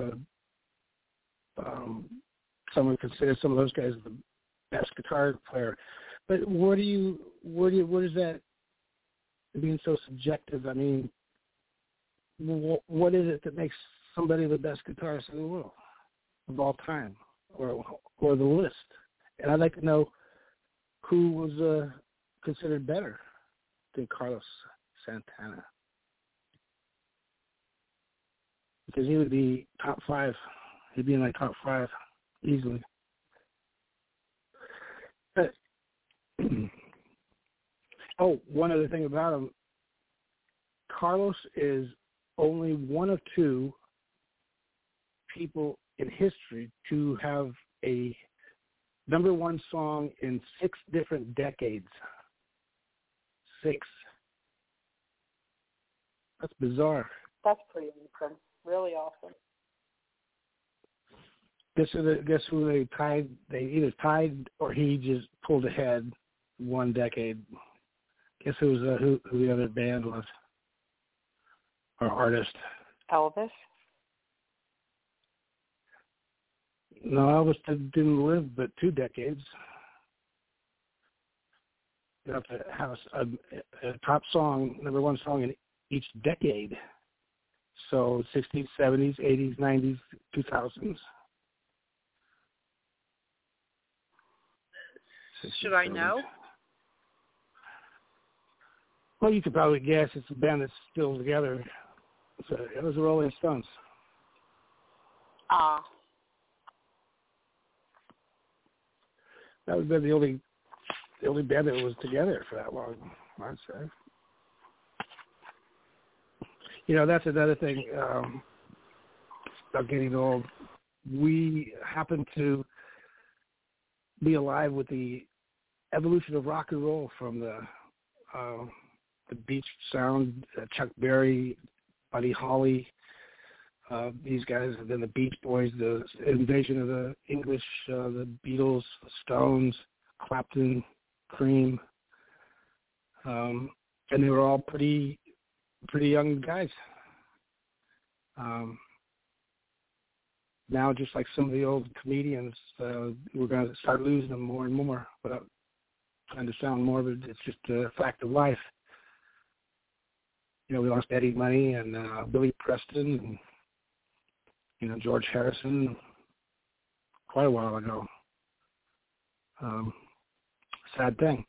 Some would consider some of those guys the best guitar player. But what is that being so subjective? I mean, what is it that makes somebody the best guitarist in the world of all time, or the list? And I'd like to know who was considered better than Carlos Santana, because he would be top 5. He'd be in my top 5 easily. But, one other thing about him, Carlos is only one of 2 people in history to have a number 1 song in 6 different decades. 6. That's bizarre. That's pretty awesome. Really awesome. Guess who they tied? They either tied or he just pulled ahead 1 decade. Guess who was who the other band was or artist? Elvis. No, Elvis didn't live but 2 decades. You have to have a top song, number 1 song in each decade. So 60s, 70s, 80s, 90s, 2000s. Should I know? Well, you could probably guess. It's a band that's still together. It was the Rolling Stones. Ah. That would have been the only band that was together for that long, I'd say. That's another thing about getting old. we happen to be alive with the evolution of rock and roll from the Beach Sound, Chuck Berry, Buddy Holly, these guys, and then the Beach Boys, the invasion of the English, the Beatles, the Stones, Clapton, Cream, and they were all pretty young guys. Now, just like some of the old comedians, we're going to start losing them more and more without trying to sound morbid. It's just a fact of life. You know, we lost Eddie Money and Billy Preston and, you know, George Harrison quite a while ago. Sad thing.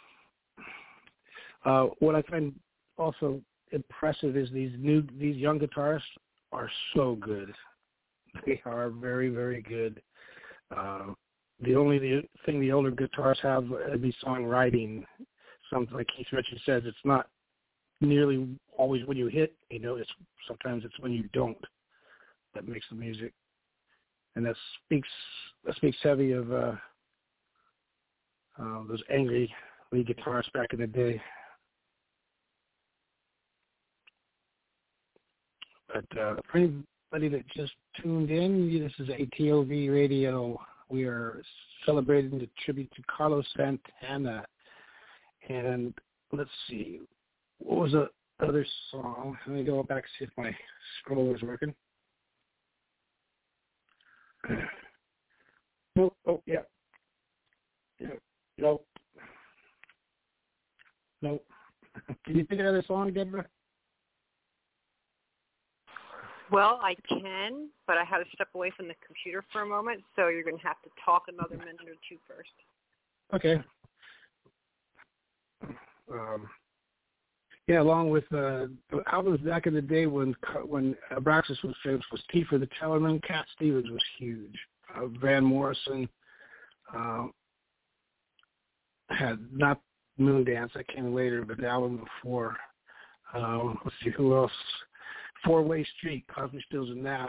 What I find also impressive is these young guitarists are so good. They are very, very good. The only thing the older guitarists have is the songwriting. Something like Keith Richards says, it's not nearly always when you hit. You know, sometimes it's when you don't that makes the music, and that speaks heavy of those angry lead guitarists back in the day. But for anybody that just tuned in, this is ATOV Radio. We are celebrating the tribute to Carlos Santana. And let's see, what was the other song? Let me go back and see if my scroll is working. Oh, yeah. Nope. Can you think of another song, Deborah? Well, I can, but I had to step away from the computer for a moment, so you're going to have to talk another minute or two first. Okay. Yeah, along with albums back in the day when Abraxas was famous, was T for the Tellerman. Cat Stevens was huge. Van Morrison had not Moondance, that came later, but the album before. Let's see, who else? Four-Way Street, Crosby, Stills, and Nash,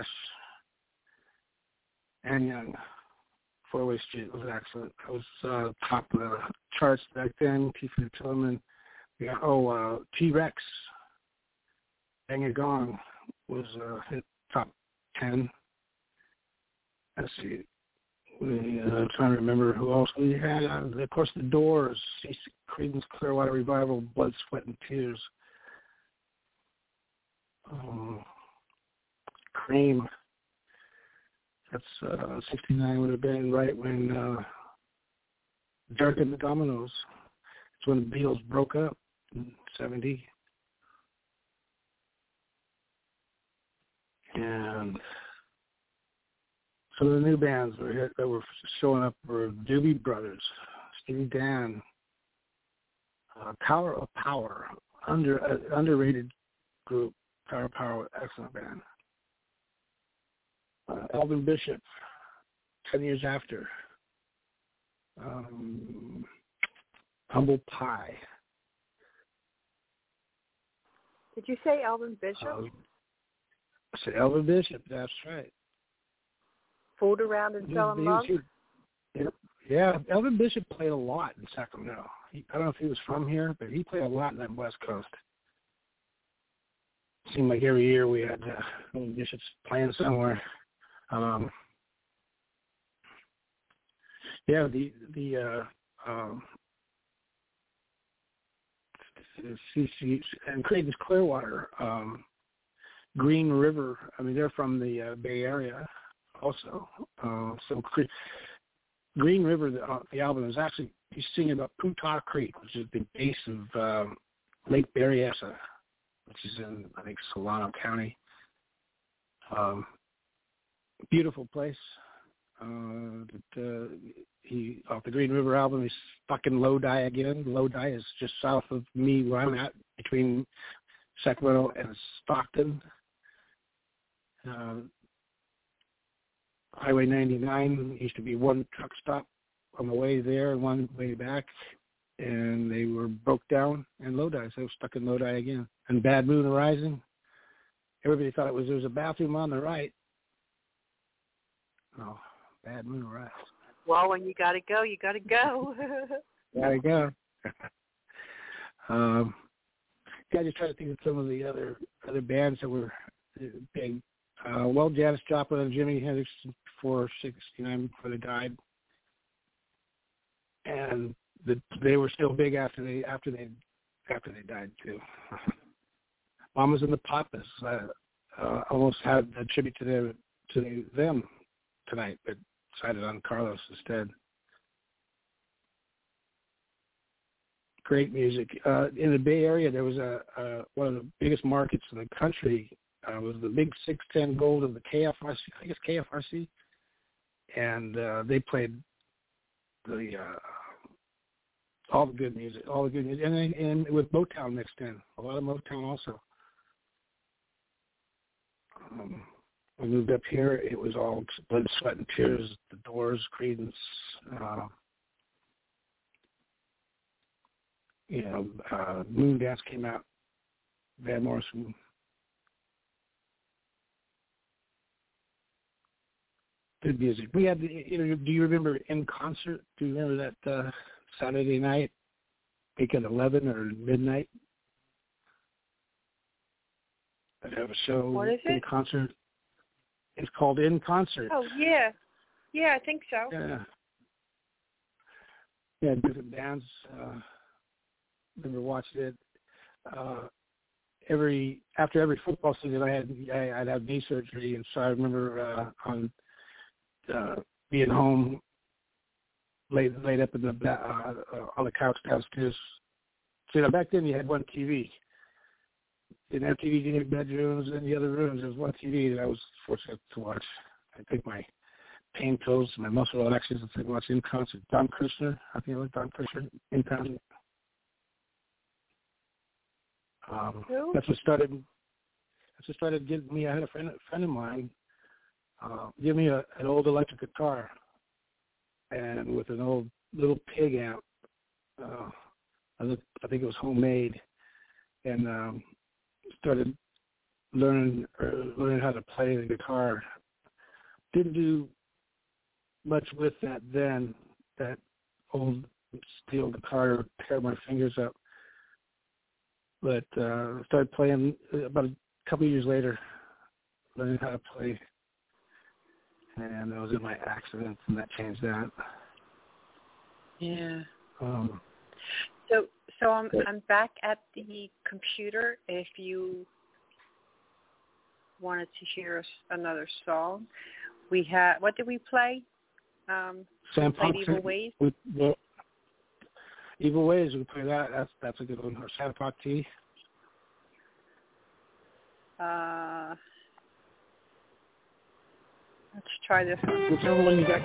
and Young. Four-Way Street was excellent. It was top of the charts back then. T for the Tellerman. Yeah, T-Rex, Bang It Gone was hit top 10. Let's see. I'm trying to remember who else we had. Of course, The Doors, Creedence Clearwater Revival, Blood, Sweat, and Tears. Cream. That's 69 would have been right when Derek and the Dominoes. It's when the Beatles broke up in 70. And some of the new bands that were showing up were Doobie Brothers, Steely Dan, Tower of Power, underrated group. Tower of Power, excellent band. Elvin Bishop, 10 Years After. Humble Pie. Did you say Elvin Bishop? I said Elvin Bishop, that's right. Fooled around and selling mugs? Yeah, Elvin Bishop played a lot in Sacramento. I don't know if he was from here, but he played a lot in that West Coast. Seemed like every year we had Bishops playing somewhere. And Creedence Clearwater, Green River. I mean, they're from the Bay Area, also. So Green River, the album is actually he's singing about Putah Creek, which is the base of Lake Berryessa, which is in, I think, Solano County. Beautiful place. He off the Green River album, he's stuck in Lodi again. Lodi is just south of me where I'm at, between Sacramento and Stockton. Highway 99 used to be one truck stop on the way there and one way back, and they were broke down in Lodi, so they were stuck in Lodi again. And Bad Moon Rising, everybody thought there was a bathroom on the right. Oh, bad moon rise. Well, when you got to go, you got to go. Gotta go. I just try to think of some of the other bands that were big. Well, Janis Joplin and Jimi Hendrix before '69, before they died, and they were still big after they died too. Mamas and the Papas almost had a tribute to them tonight, but decided on Carlos instead. Great music. In the Bay Area, there was one of the biggest markets in the country. Was the Big 610 Gold of the KFRC, I guess KFRC, and they played all the good music, and with Motown mixed in, a lot of Motown also. We moved up here, it was all Blood, Sweat, and Tears, The Doors, Creedence, Moondance came out, Van Morrison. Good music. We had, do you remember In Concert? Do you remember that Saturday night, like at 11 or midnight? I'd have a show. What is it? In Concert. It's called In Concert. Oh, yeah. Yeah, I think so. Yeah. Yeah, different bands. Remember watching it. After every football season, I'd have knee surgery, and so I remember being home late up in on the couch downstairs. So back then you had one TV. Didn't have TVs in your bedrooms and the other rooms. There was one TV that I was fortunate to watch. I think my pain pills, my muscle relaxers, and I watched In Concert. Don Kirshner, I think I like Don Kirshner, In Concert. That's what started getting me. I had a friend of mine give me an old electric guitar, and with an old little Pig amp. I think it was homemade, and started learning how to play the guitar. Didn't do much with that then. That old steel guitar tear my fingers up. But started playing about a couple of years later, learning how to play, and I was in my accident, and that changed that. Yeah. So I'm back at the computer. If you wanted to hear another song, we had. What did we play? Sam played Evil Ways. Evil Ways, we play that. That's a good one. Or Santa Park Tea. Let's try this one. Whichever one you got.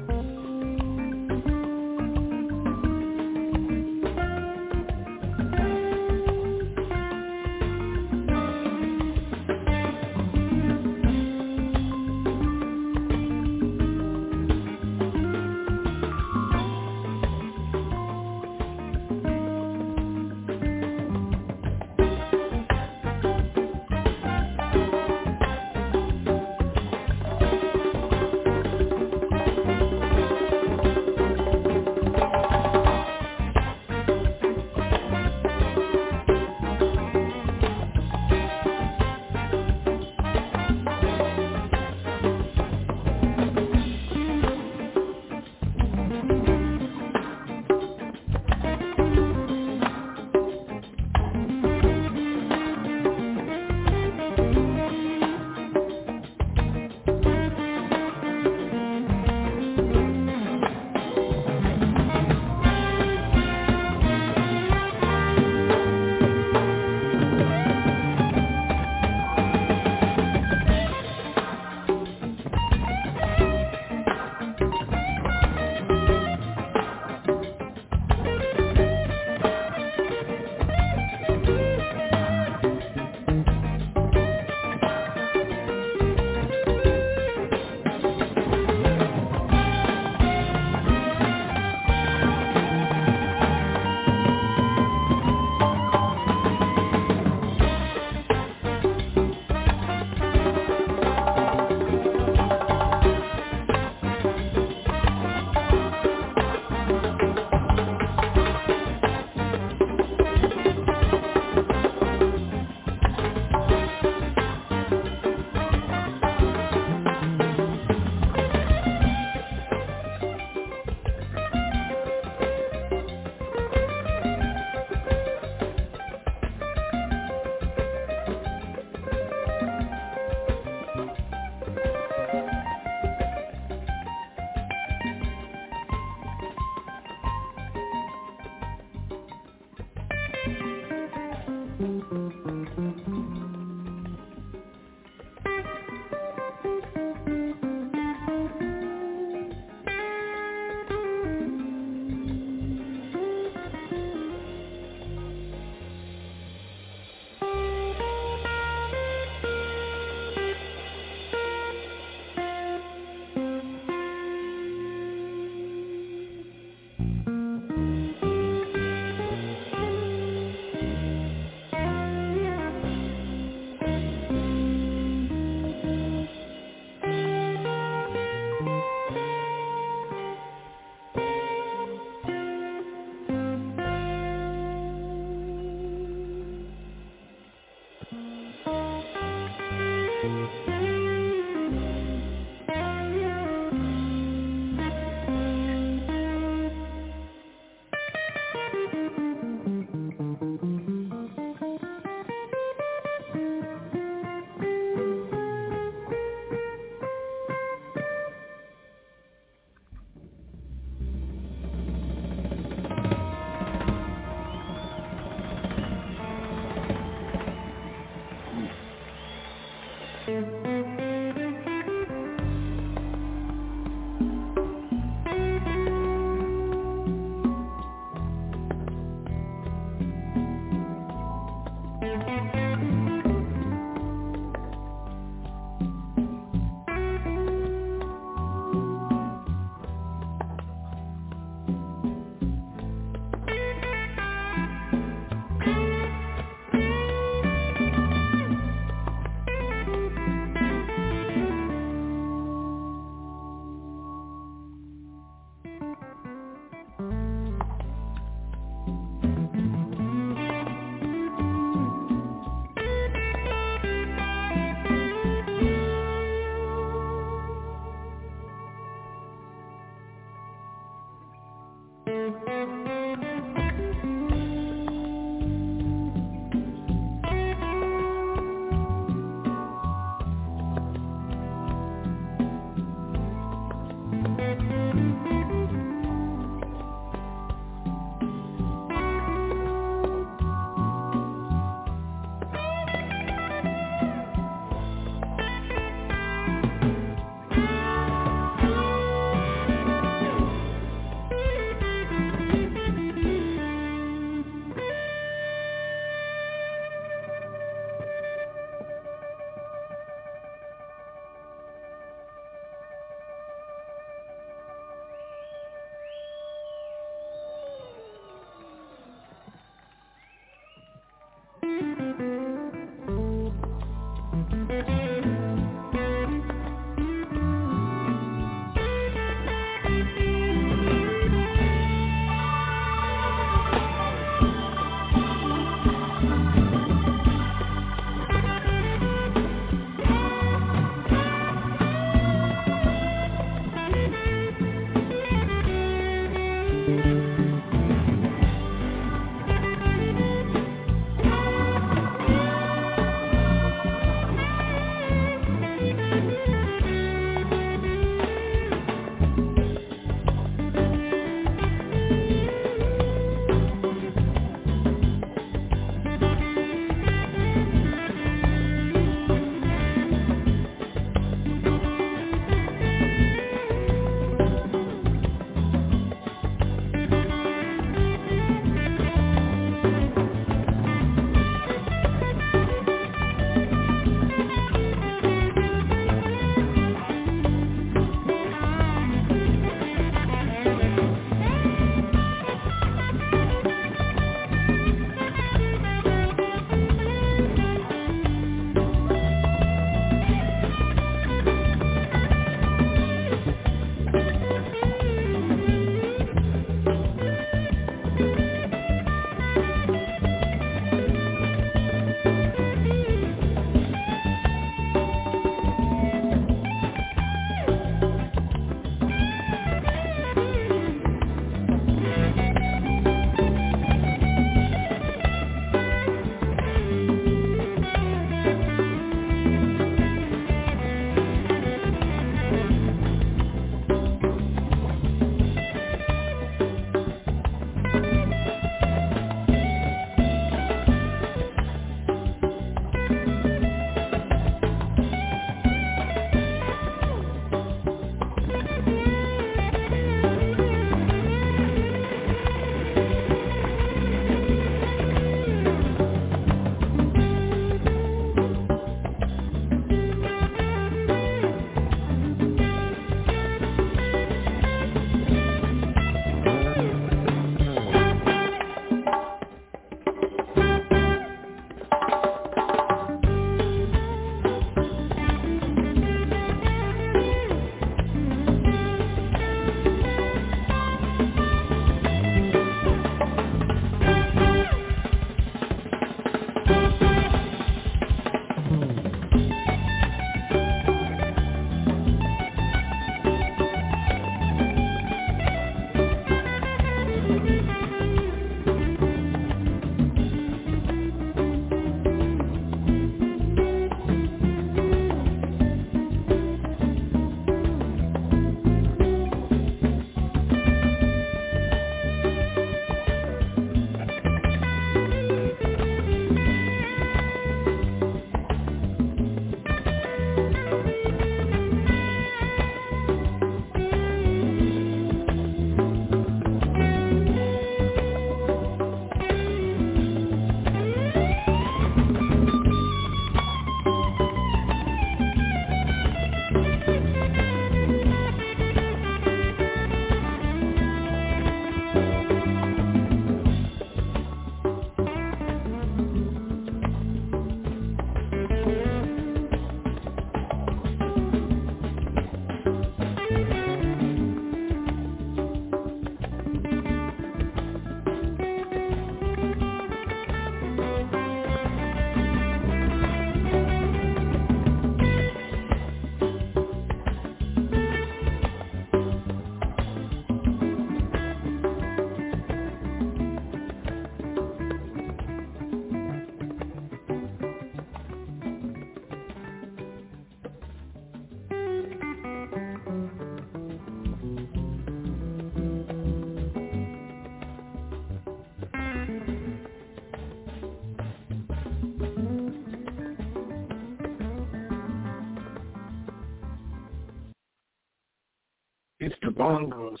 It's the bongos.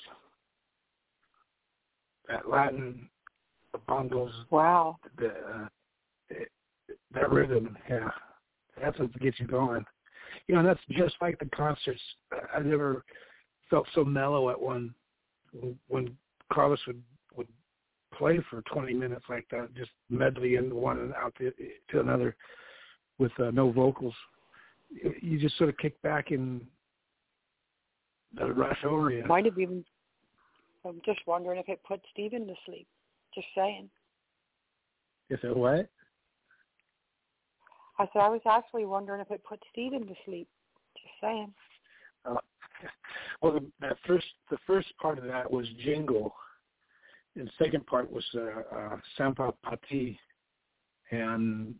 That Latin, the bongos. Wow. That rhythm, yeah. That's what gets you going. You know, that's just like the concerts. I never felt so mellow at one when Carlos would play for 20 minutes like that, just medley in one and out to another with no vocals. You just sort of kick back and rush over you. Might have even. I'm just wondering if it put Stephen to sleep. Just saying. If it what? I said I was actually wondering if it put Stephen to sleep. Just saying. Well, the first part of that was Jingle, and the second part was Sampa Pati, and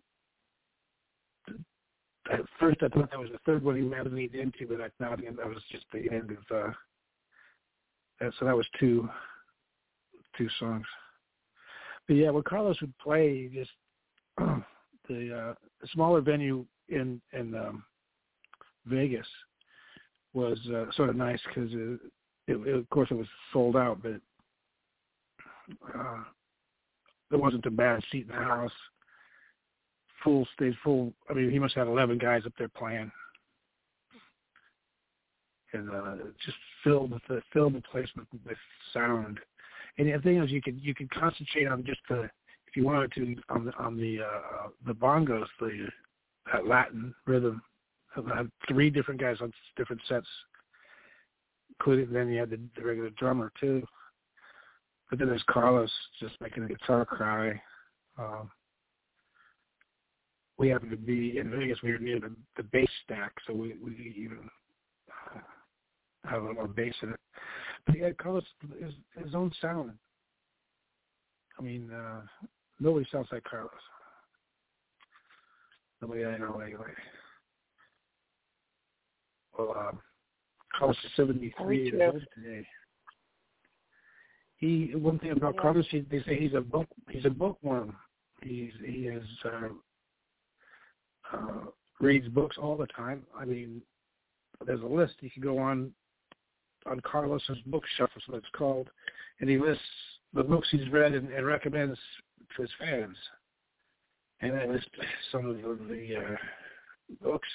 at first I thought that was the third one he might have leaned into, but I thought that was just the end of. So that was two songs. But yeah, when Carlos would play, just the smaller venue in Vegas was sort of nice because of course it was sold out, but there wasn't a bad seat in the house. Stage full. I mean, he must have 11 guys up there playing, and just filled the place with sound. And the thing is, you could concentrate on just if you wanted to on the bongos, that Latin rhythm. I had 3 different guys on different sets, including then you had the regular drummer too. But then there's Carlos just making the guitar cry. We happened to be in Vegas. We were near the bass stack, so we even have a little more bass in it. But he had Carlos his own sound. I mean, nobody sounds like Carlos. Nobody I know anyway. Well, Carlos is 73 years old today. One thing about Carlos, they say he's a bookworm. He reads books all the time. I mean, there's a list you can go on Carlos's bookshelf, is what it's called, and he lists the books he's read and recommends to his fans. And I list some of the books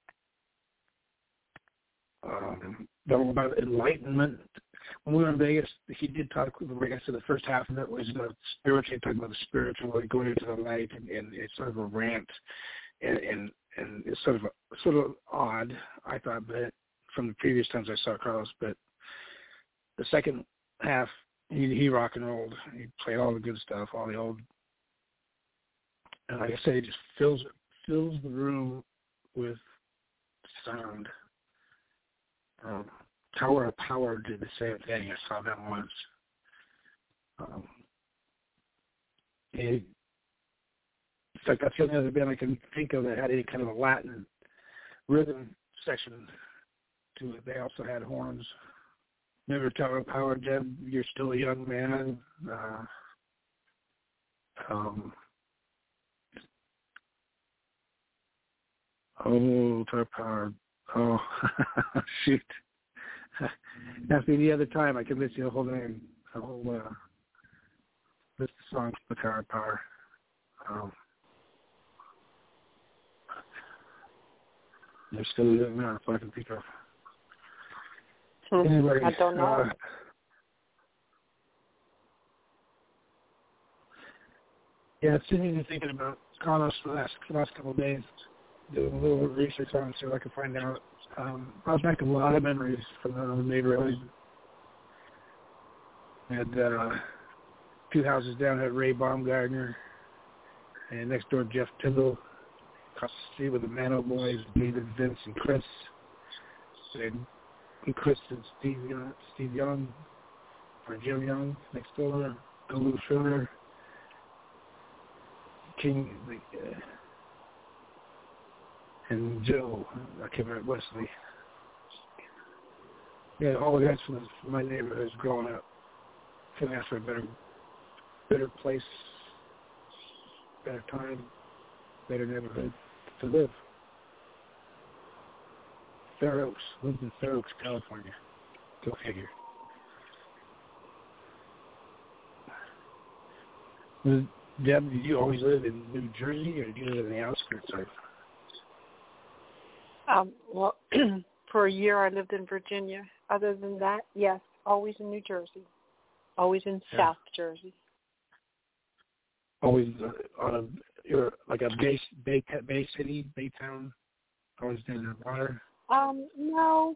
that were about enlightenment. When we were in Vegas, he did talk, like I said, the first half of it was spiritual, talking about the spiritual, like going into the light, and it's sort of a rant, and it's sort of odd, I thought, but from the previous times I saw Carlos. But the second half, he rock and rolled. He played all the good stuff, all the old, and like I said, he just fills the room with sound. Tower of Power did the same thing. I saw them once. In fact, that's the only other band I can think of that had any kind of a Latin rhythm section to it. They also had horns. Remember Tower of Power, Jeb? You're Still a Young Man. Tower of Power. Oh, shoot. That's any other time I can list you the whole name, the whole list of songs for Tower of Power. They're still living now, if I can think of. Anyway, I don't know. Yeah, it's interesting thinking about Carlos for the last couple of days. Doing a little research on it so I could find out. Brought back a lot of memories from the neighborhood. Had 2 houses down at Ray Baumgartner, and next door Jeff Tyndall. Across the street with the Mano Boys, David, Vince, and Chris. And Chris and Steve Young, or Jim Young next door. Lou Schiller, King, and Joe, I can't remember, Wesley. Yeah, all the guys from my neighborhood growing up. Couldn't ask for a better place, better time, better neighborhood to live. Fair Oaks, lived in Fair Oaks, California. Go figure. Deb, did you always live in New Jersey, or did you live in the outskirts of? Well, for a year I lived in Virginia. Other than that, yes, always in New Jersey. Always in South Jersey. always you're like a bay city, bay town, always near the water? No.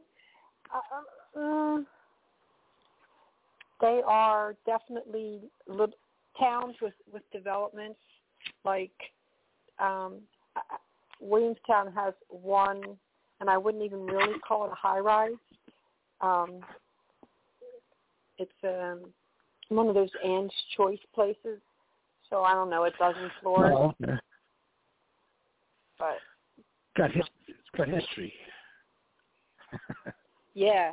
They are definitely little towns with developments. Like Williamstown has one, and I wouldn't even really call it a high-rise. It's one of those Anne's Choice places. So I don't know, a dozen floors. Oh, okay. But it's got history. Yeah.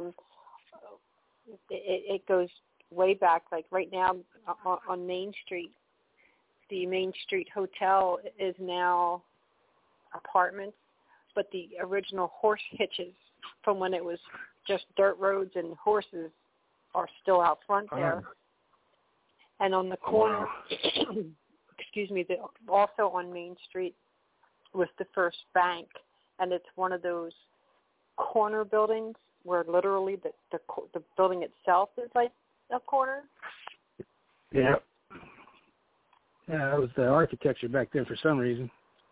It goes way back. Like right now on Main Street, the Main Street Hotel is now apartments, but the original horse hitches from when it was just dirt roads and horses are still out front there. And on the corner, excuse me, also on Main Street was the First Bank, and it's one of those corner buildings where literally the building itself is like a corner. Yeah. Yeah, that was the architecture back then for some reason.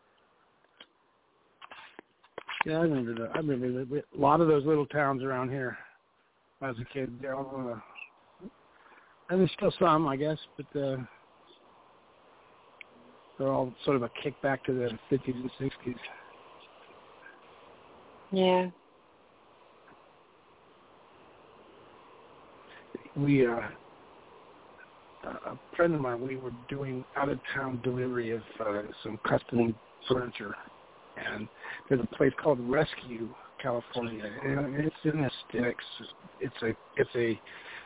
Yeah, I remember a lot of those little towns around here when I was a kid. They're all, and there's still some, I guess, but they're all sort of a kickback to the 50s and 60s. Yeah. We, a friend of mine, we were doing out-of-town delivery of some custom furniture, and there's a place called Rescue, California, and it's in the sticks. It's a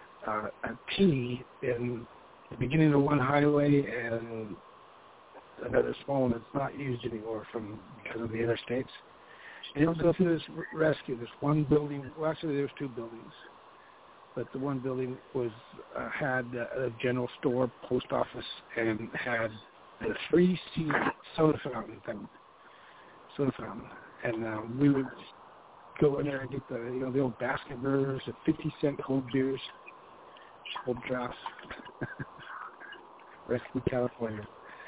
T in the beginning of one highway and another small one that's not used anymore because of the interstates. And it'll go through this Rescue. This one building. Well, actually, there's two buildings, but the one building was had a general store, post office, and had a 3-seat soda fountain thing. And we would go in there and get the old basket burgers, the 50-cent cold beers, cold drafts. Rescue, California.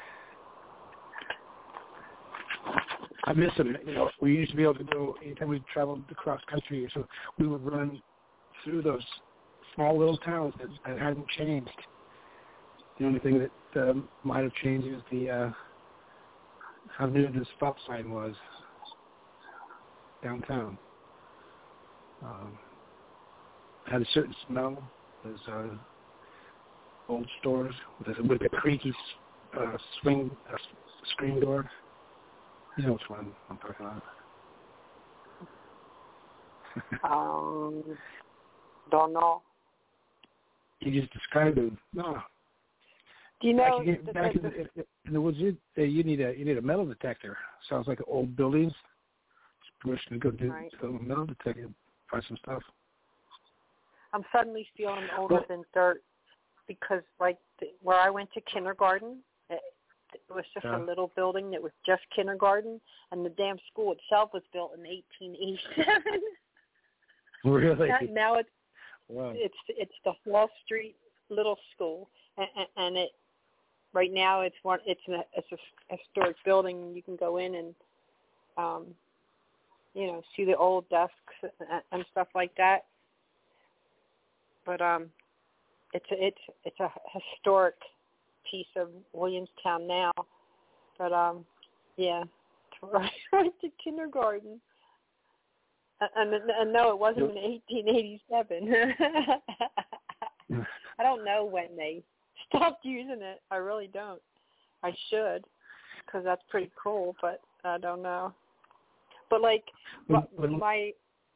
I miss them. We used to be able to go anytime we traveled across country, so we would run through those small little towns that hadn't changed. The only thing that might have changed is the how new the stop sign was downtown. Had a certain smell. There's old stores with a creaky screen door. You know which one I'm talking about. Don't know. You just described them. No. Do you know back in the woods? You need a metal detector. Sounds like old buildings. Just go do a metal detector, find some stuff. I'm suddenly feeling older than dirt because, like, where I went to kindergarten, it was just a little building that was just kindergarten, and the damn school itself was built in 1887. Really? Now it's wow. It's the Wall Street Little School, and it right now it's a historic building. You can go in and see the old desks and stuff like that. But it's a historic piece of Williamstown now. But yeah, I went to kindergarten. And no, it wasn't in 1887. I don't know when they stopped using it. I really don't. I should, because that's pretty cool, but I don't know. But like my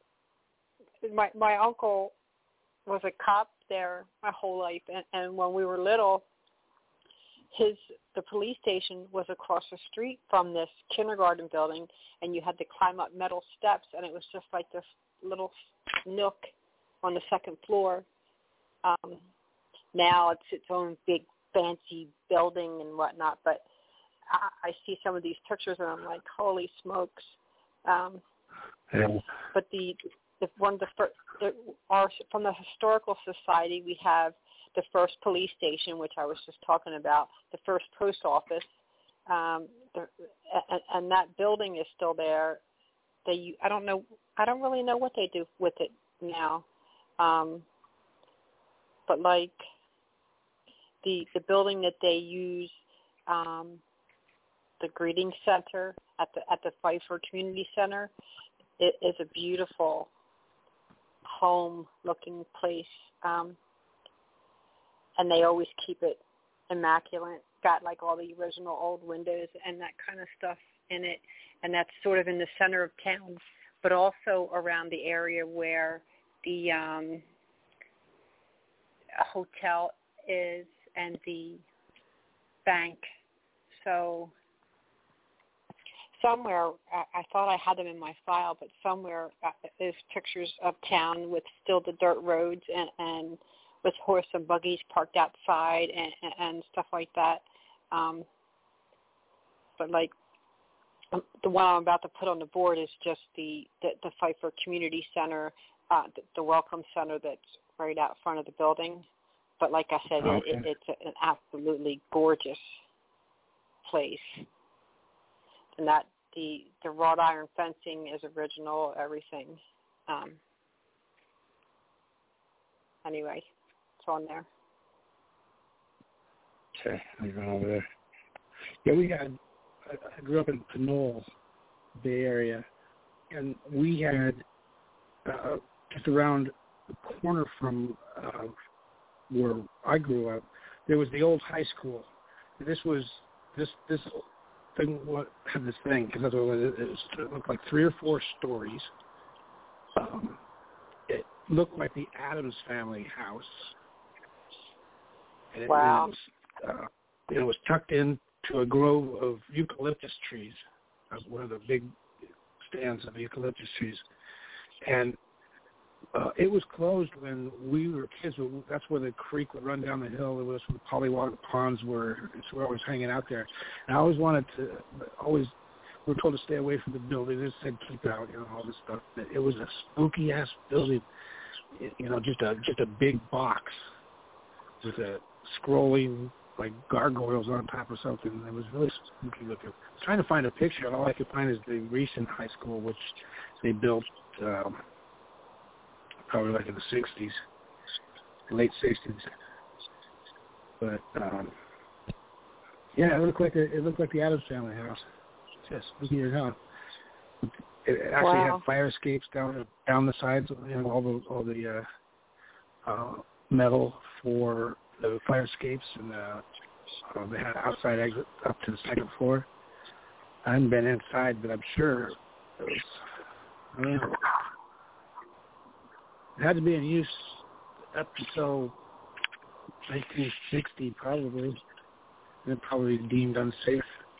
uncle was a cop there my whole life, and when we were little, the police station was across the street from this kindergarten building, and you had to climb up metal steps, and it was just like this little nook on the second floor. Now it's its own big fancy building and whatnot, but I see some of these pictures and I'm like, holy smokes. But from the Historical Society, we have the first police station, which I was just talking about, the first post office, and that building is still there. I don't really know what they do with it now, but like the building that they use, the greeting center at the Pfeiffer Community Center, it is a beautiful home-looking place, and they always keep it immaculate. Got like all the original old windows and that kind of stuff in it, and that's sort of in the center of town, but also around the area where the hotel is and the bank. So somewhere, I thought I had them in my file, but somewhere there's pictures of town with still the dirt roads and with horse and buggies parked outside and stuff like that. But like the one I'm about to put on the board is just the Pfeiffer Community Center, the Welcome Center that's right out front of the building. But like I said, it's an absolutely gorgeous place. And that the wrought iron fencing is original, everything. Anyway, it's on there. Okay, I'm going over there. Yeah, I grew up in Pinole, Bay Area, and we had just around the corner from where I grew up, there was the old high school. This thing had this thing because it looked like 3 or 4 stories. It looked like the Addams Family house. And wow! It was tucked into a grove of eucalyptus trees, one of the big stands of eucalyptus trees, and it was closed when we were kids. That's where the creek would run down the hill. It was where the pollywog ponds were. So we were always hanging out there. And I always we were told to stay away from the building. It said keep out, all this stuff. It was a spooky ass building, just a big box with a scrolling like gargoyles on top or something. It was really spooky looking. I was trying to find a picture. All I could find is the recent high school, which they built. Probably like in the 60s, late 60s. But yeah, it looked like the Addams Family house. Just spooky as hell. It actually had fire escapes down the sides, all the metal for the fire escapes, and they had an outside exit up to the second floor. I haven't been inside, but I'm sure it was. I don't know. It had to be in use up until 1960, probably, and it probably deemed unsafe.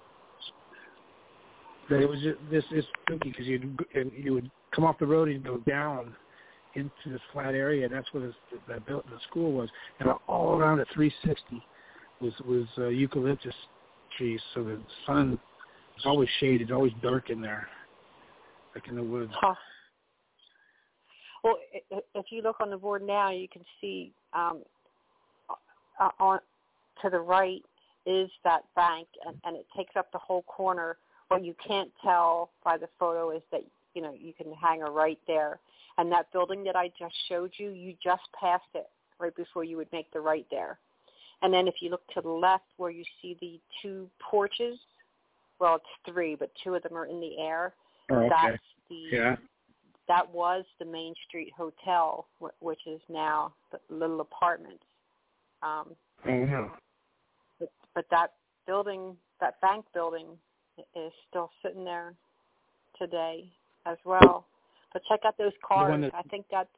But it was this is spooky because you would come off the road and go down into this flat area, and that's where the school was. And all around at 360 was eucalyptus trees, so the sun was always shaded, always dark in there, like in the woods. Huh. Well, if you look on the board now, you can see on to the right is that bank, and it takes up the whole corner. What you can't tell by the photo is that, you can hang a right there. And that building that I just showed you, you just passed it right before you would make the right there. And then if you look to the left where you see the 2 porches, well, it's 3, but 2 of them are in the air. Oh, okay. That's yeah. That was the Main Street Hotel, which is now the little apartments. But that building, that bank building, is still sitting there today as well. But check out those cars. I think that's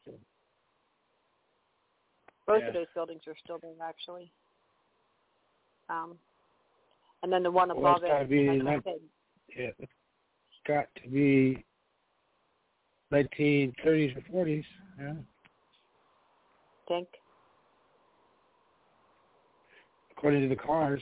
both of those buildings are still there actually. And then the one above it's got to be 1930s or 40s. Yeah. Think. According to the cars.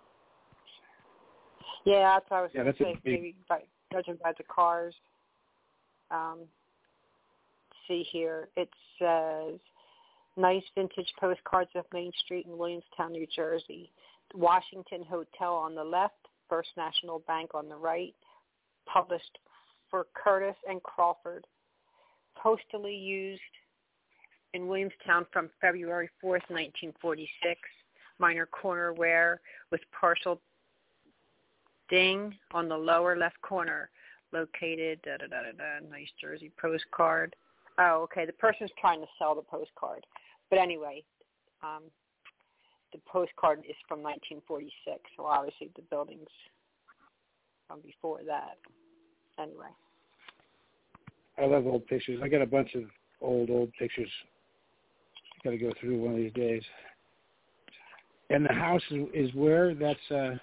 Yeah, that's what I was going to say. Big... Maybe judging by the cars. See here, it says Nice vintage postcards of Main Street in Williamstown, New Jersey. Washington Hotel on the left, First National Bank on the right. Published for Curtis and Crawford. Postally used in Williamstown from February 4th, 1946. Minor cornerware with partial ding on the lower left corner. Located, nice Jersey postcard. Oh, okay, the person's trying to sell the postcard. But anyway, the postcard is from 1946, so obviously the building's from before that. Anyway. I love old pictures. I got a bunch of old pictures. Got to go through one of these days. And the house is where? That's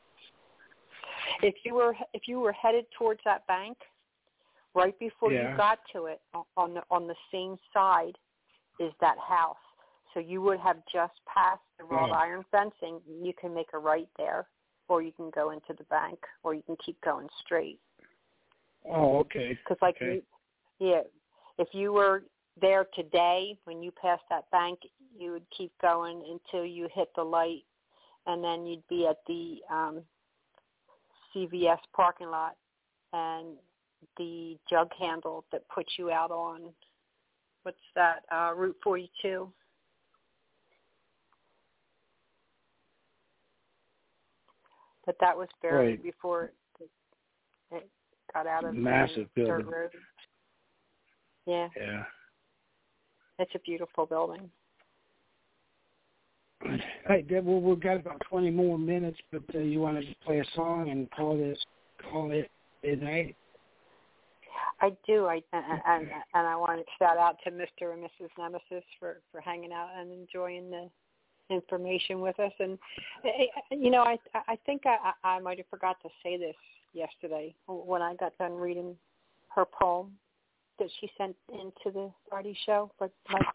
If you were headed towards that bank, right before you got to it, on the same side is that house. So you would have just passed the wrought iron fencing. You can make a right there, or you can go into the bank, or you can keep going straight. Oh, okay. Because if you were there today, when you passed that bank, you would keep going until you hit the light, and then you'd be at the CVS parking lot, and the jug handle that puts you out on, what's that, Route 42. But that was buried before it got out of massive the building. dirt road. Yeah. Yeah. It's a beautiful building. Hey, Deb, well, we've got about 20 more minutes, but you want to just play a song and call it a night? I do. And I want to shout out to Mr. and Mrs. Nemesis for hanging out and enjoying the information with us. And, I think I might have forgot to say this yesterday when I got done reading her poem that she sent into the Friday show. But,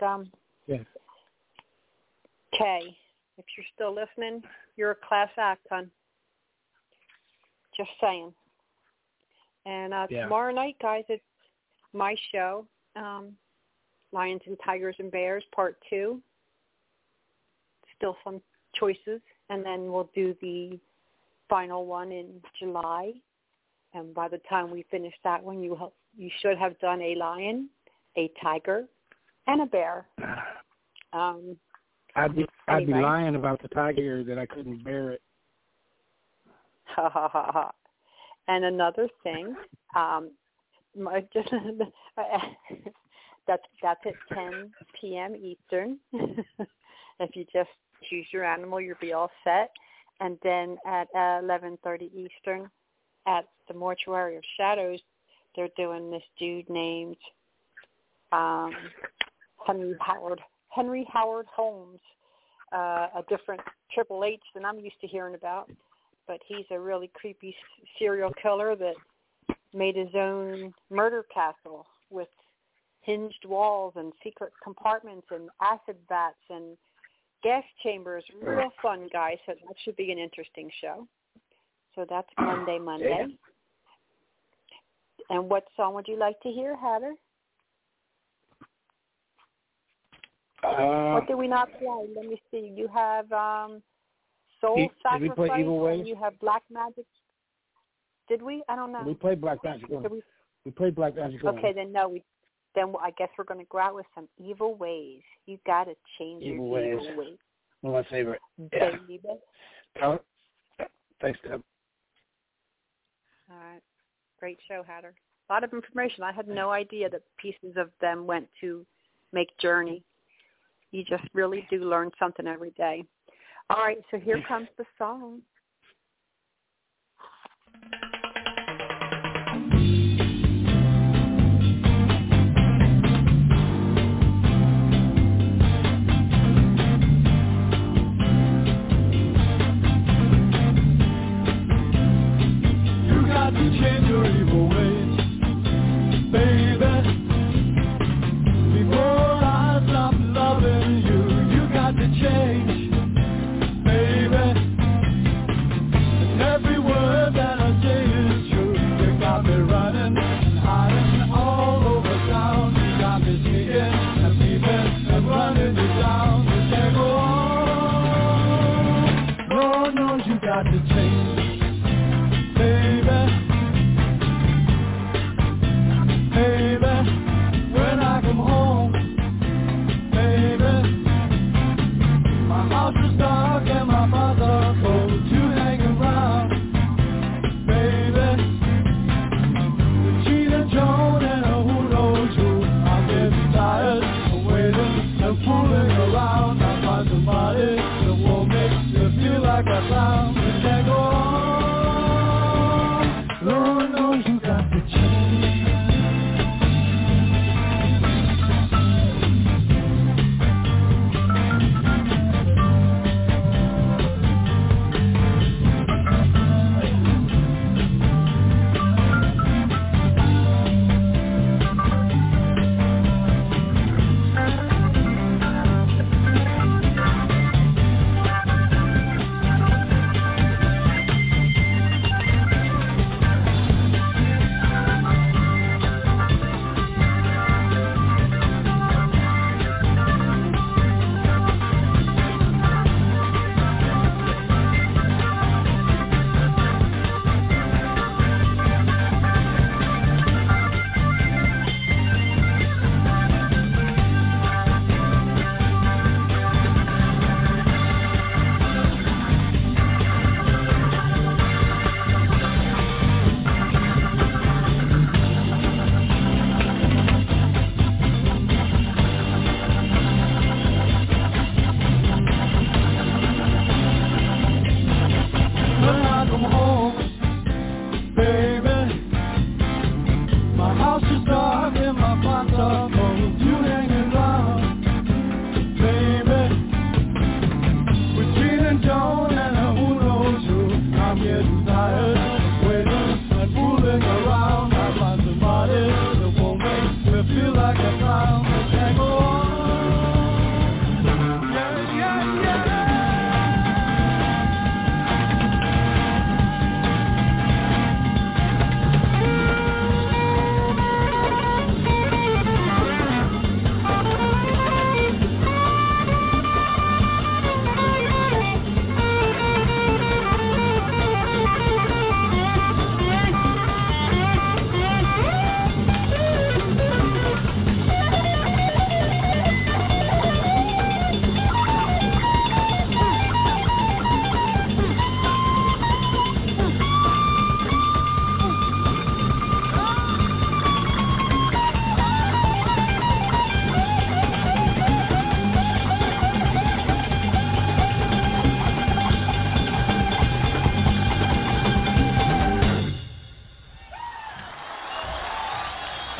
Kay, if you're still listening, you're a class act, hon. Just saying. And tomorrow night, guys, it's my show, Lions and Tigers and Bears, Part 2. Still some choices. And then we'll do the final one in July. And by the time we finish that one, you should have done a lion, a tiger, and a bear. I'd be lying about the tiger that I couldn't bear it. Ha ha ha ha. And another thing, that's at 10 p.m. Eastern. If you just choose your animal, you'll be all set. And then at 11:30 Eastern, at the Mortuary of Shadows, they're doing this dude named Henry Howard Holmes, a different Triple H than I'm used to hearing about. But he's a really creepy serial killer that made his own murder castle with hinged walls and secret compartments and acid vats and gas chambers. Real fun, guys. So that should be an interesting show. So that's Monday. Yeah. And what song would you like to hear, Hatter? What did we not play? Let me see. You have Soul Sacrifice. Did we play Evil Ways? And you have Black Magic. Did we? I don't know. We played Black Magic. We played Black Magic. Okay, then no. Then I guess we're going to go out with some Evil Ways. You got to change Evil your Ways. Evil Ways. One of my favorite. Baby. Yeah. Thanks, Deb. All right. Great show, Hatter. A lot of information. I had no idea that pieces of them went to make Journey. You just really do learn something every day. All right, so here comes the song. You got to change your evil ways, baby. Before I stop loving you, you got to change, baby.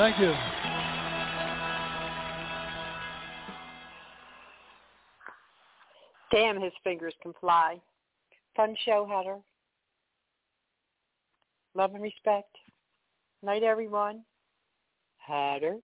Thank you. Damn, his fingers can fly. Fun show, Hatter. Love and respect. Night, everyone. Hatter.